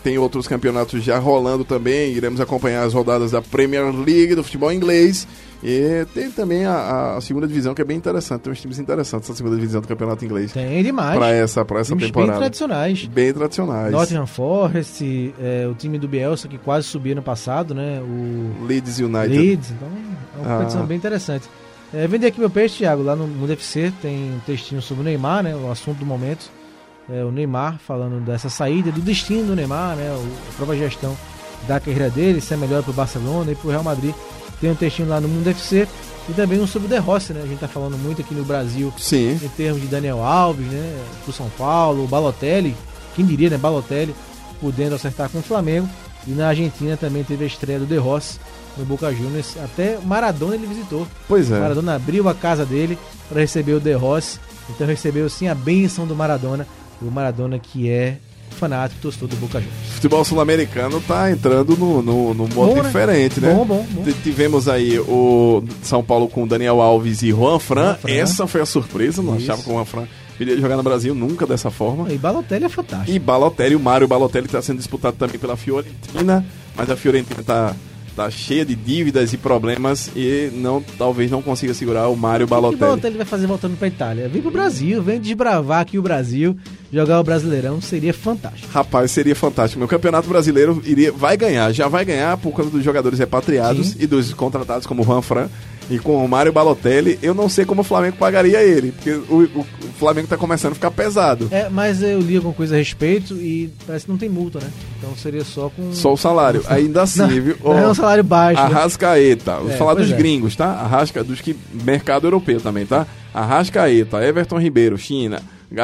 tem outros campeonatos já rolando também. Iremos acompanhar as rodadas da Premier League, do futebol inglês. E tem também a segunda divisão, que é bem interessante. Tem uns times interessantes na segunda divisão do campeonato inglês. Tem demais. Para essa times temporada. Bem tradicionais. Bem tradicionais. Nottingham Forest, o time do Bielsa, que quase subiu no passado, né? O Leeds United. Leeds, então é uma competição bem interessante. Vender aqui meu peixe, Thiago, lá no Mundo FC tem um textinho sobre o Neymar, né? O assunto do momento. O Neymar falando dessa saída, do destino do Neymar, né? A própria gestão da carreira dele, se é melhor para o Barcelona e para o Real Madrid. Tem um textinho lá no Mundo FC e também um sobre o De Rossi, né? A gente tá falando muito aqui no Brasil. Sim. Em termos de Daniel Alves, né? Pro São Paulo, o Balotelli, quem diria, né? Balotelli podendo acertar com o Flamengo. E na Argentina também teve a estreia do De Rossi no Boca Juniors. Até Maradona ele visitou. Pois é. Maradona abriu a casa dele para receber o De Rossi. Então recebeu sim a bênção do Maradona. O Maradona que é fanático, torcedor do Boca Juniors. O futebol sul-americano tá entrando no modo diferente, né? Bom. Tivemos aí o São Paulo com Daniel Alves e Juan Fran. Essa foi a surpresa, não achava que o Juan Fran iria jogar no Brasil nunca dessa forma. E Balotelli é fantástico. E Balotelli, o Mário Balotelli está sendo disputado também pela Fiorentina, mas a Fiorentina tá cheia de dívidas e problemas e talvez não consiga segurar o Mário Balotelli. O que o Balotelli vai fazer voltando pra Itália? Vem pro Brasil, vem desbravar aqui o Brasil, jogar o Brasileirão, seria fantástico. Rapaz, seria fantástico. Meu campeonato brasileiro já vai ganhar por causa dos jogadores repatriados. Sim. E dos contratados como o Juan Fran. E com o Mário Balotelli, eu não sei como o Flamengo pagaria ele, porque o Flamengo tá começando a ficar pesado. Mas eu li alguma coisa a respeito e parece que não tem multa, né? Então seria só o salário, ainda assim, viu? Não é um salário baixo. Arrascaeta, vou falar dos gringos, tá? Dos que mercado europeu também, tá? Arrascaeta, Everton Ribeiro, China,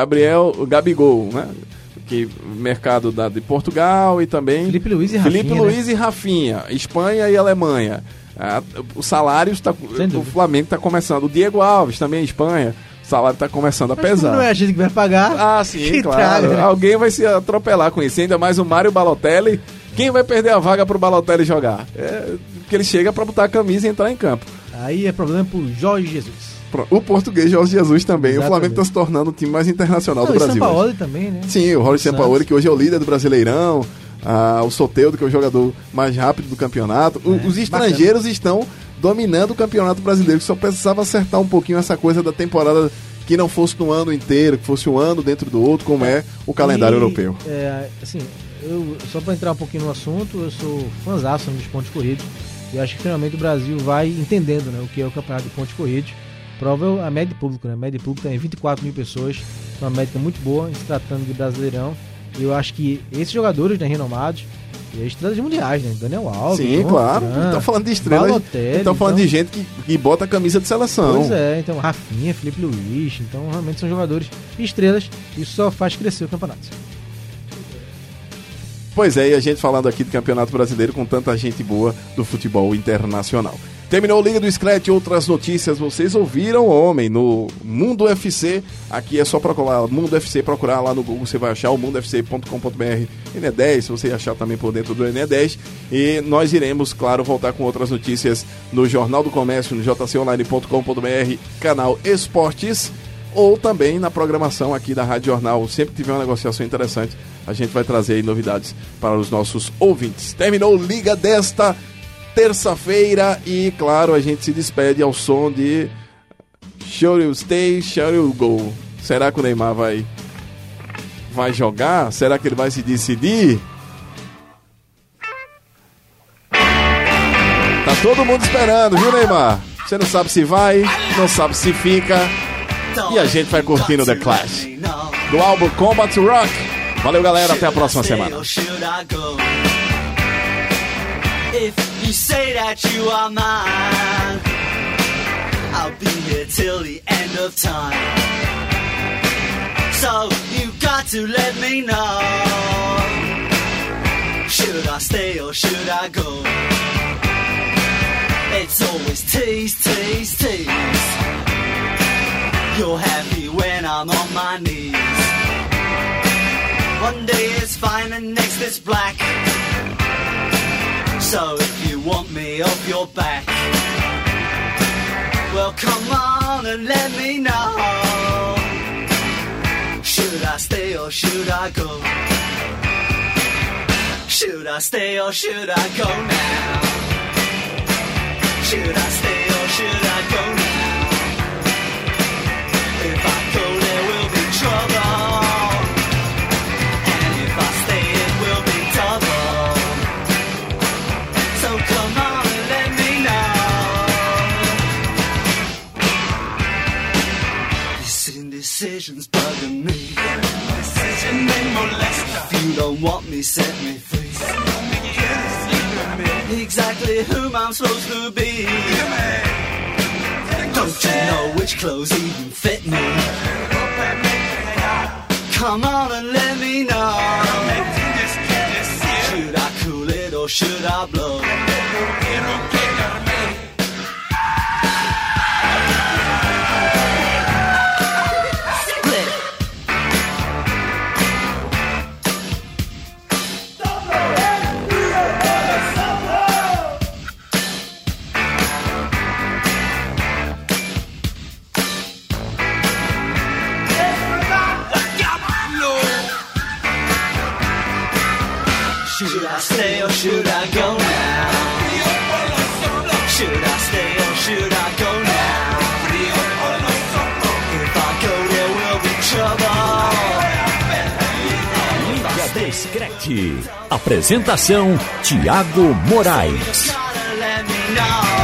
Gabigol, né? Que mercado de Portugal e também Felipe Luiz e Rafinha, Espanha e Alemanha. Os salários o Flamengo está começando. O Diego Alves também, Espanha. O salário está começando a pesar. Não é a gente que vai pagar. Sim, claro. Alguém vai se atropelar com isso. Ainda mais o Mário Balotelli. Quem vai perder a vaga pro Balotelli jogar? Porque ele chega para botar a camisa e entrar em campo. Aí é problema pro Jorge Jesus. O português Jorge Jesus também. Exatamente. O Flamengo está se tornando o time mais internacional do Brasil. O Sampaoli também, né? Sim, o Jorge Sampaoli, que hoje é o líder do Brasileirão. O Soteldo, que é o jogador mais rápido do campeonato. Os estrangeiros estão dominando o campeonato brasileiro, que só precisava acertar um pouquinho essa coisa da temporada, que não fosse no ano inteiro, que fosse um ano dentro do outro, como é o calendário europeu. Só para entrar um pouquinho no assunto, eu sou fãzaço dos pontos corridos e acho que finalmente o Brasil vai entendendo, né, o que é o campeonato de pontos corridos. Prova a média de público, né? A média de público tem 24 mil pessoas, uma média muito boa, se tratando de Brasileirão. Eu acho que esses jogadores, né, renomados, e estrelas mundiais, né? Daniel Alves. Sim, claro. Estão falando de estrelas. Estão falando de gente que bota a camisa de seleção. Pois é, então Rafinha, Felipe Luiz. Então realmente são jogadores estrelas. Isso só faz crescer o campeonato. Pois é, e a gente falando aqui do Campeonato Brasileiro com tanta gente boa do futebol internacional. Terminou o Liga do Scratch, outras notícias, vocês ouviram, homem, no Mundo UFC, aqui é só procurar Mundo UFC, procurar lá no Google, você vai achar o mundofc.com.br, NE10, se você achar também por dentro do NE10, e nós iremos, claro, voltar com outras notícias no Jornal do Comércio, no jconline.com.br, canal Esportes, ou também na programação aqui da Rádio Jornal. Sempre que tiver uma negociação interessante, a gente vai trazer aí novidades para os nossos ouvintes. Terminou Liga desta terça-feira e, claro, a gente se despede ao som de Show You Stay, Show You Go. Será que o Neymar vai jogar? Será que ele vai se decidir? Tá todo mundo esperando, viu, Neymar? Você não sabe se vai, não sabe se fica. E a gente vai curtindo The Clash do álbum Combat Rock. Valeu, galera, até a próxima semana. If you say that you are mine, I'll be here till the end of time. So you got to let me know, should I stay or should I go? It's always tease, tease, tease. You're happy when I'm on my knees. One day it's fine and next it's black. So if you want me off your back, well come on and let me know, should I stay or should I go? Should I stay or should I go now? Should I stay or should I go now? If I go there will be trouble, and if I stay it will be double. So come on and let me know. This indecision's bugging me. Decision may molest. If you don't want me, set me free. Exactly whom I'm supposed to be. Don't you know which clothes even fit me? Come on and let me know. Should I cool it or should I blow? Should I stay or should I go now? Should I stay or should I go now? If I go there will be trouble. Liga do Scratch. Apresentação: Thiago Moraes. Let me know.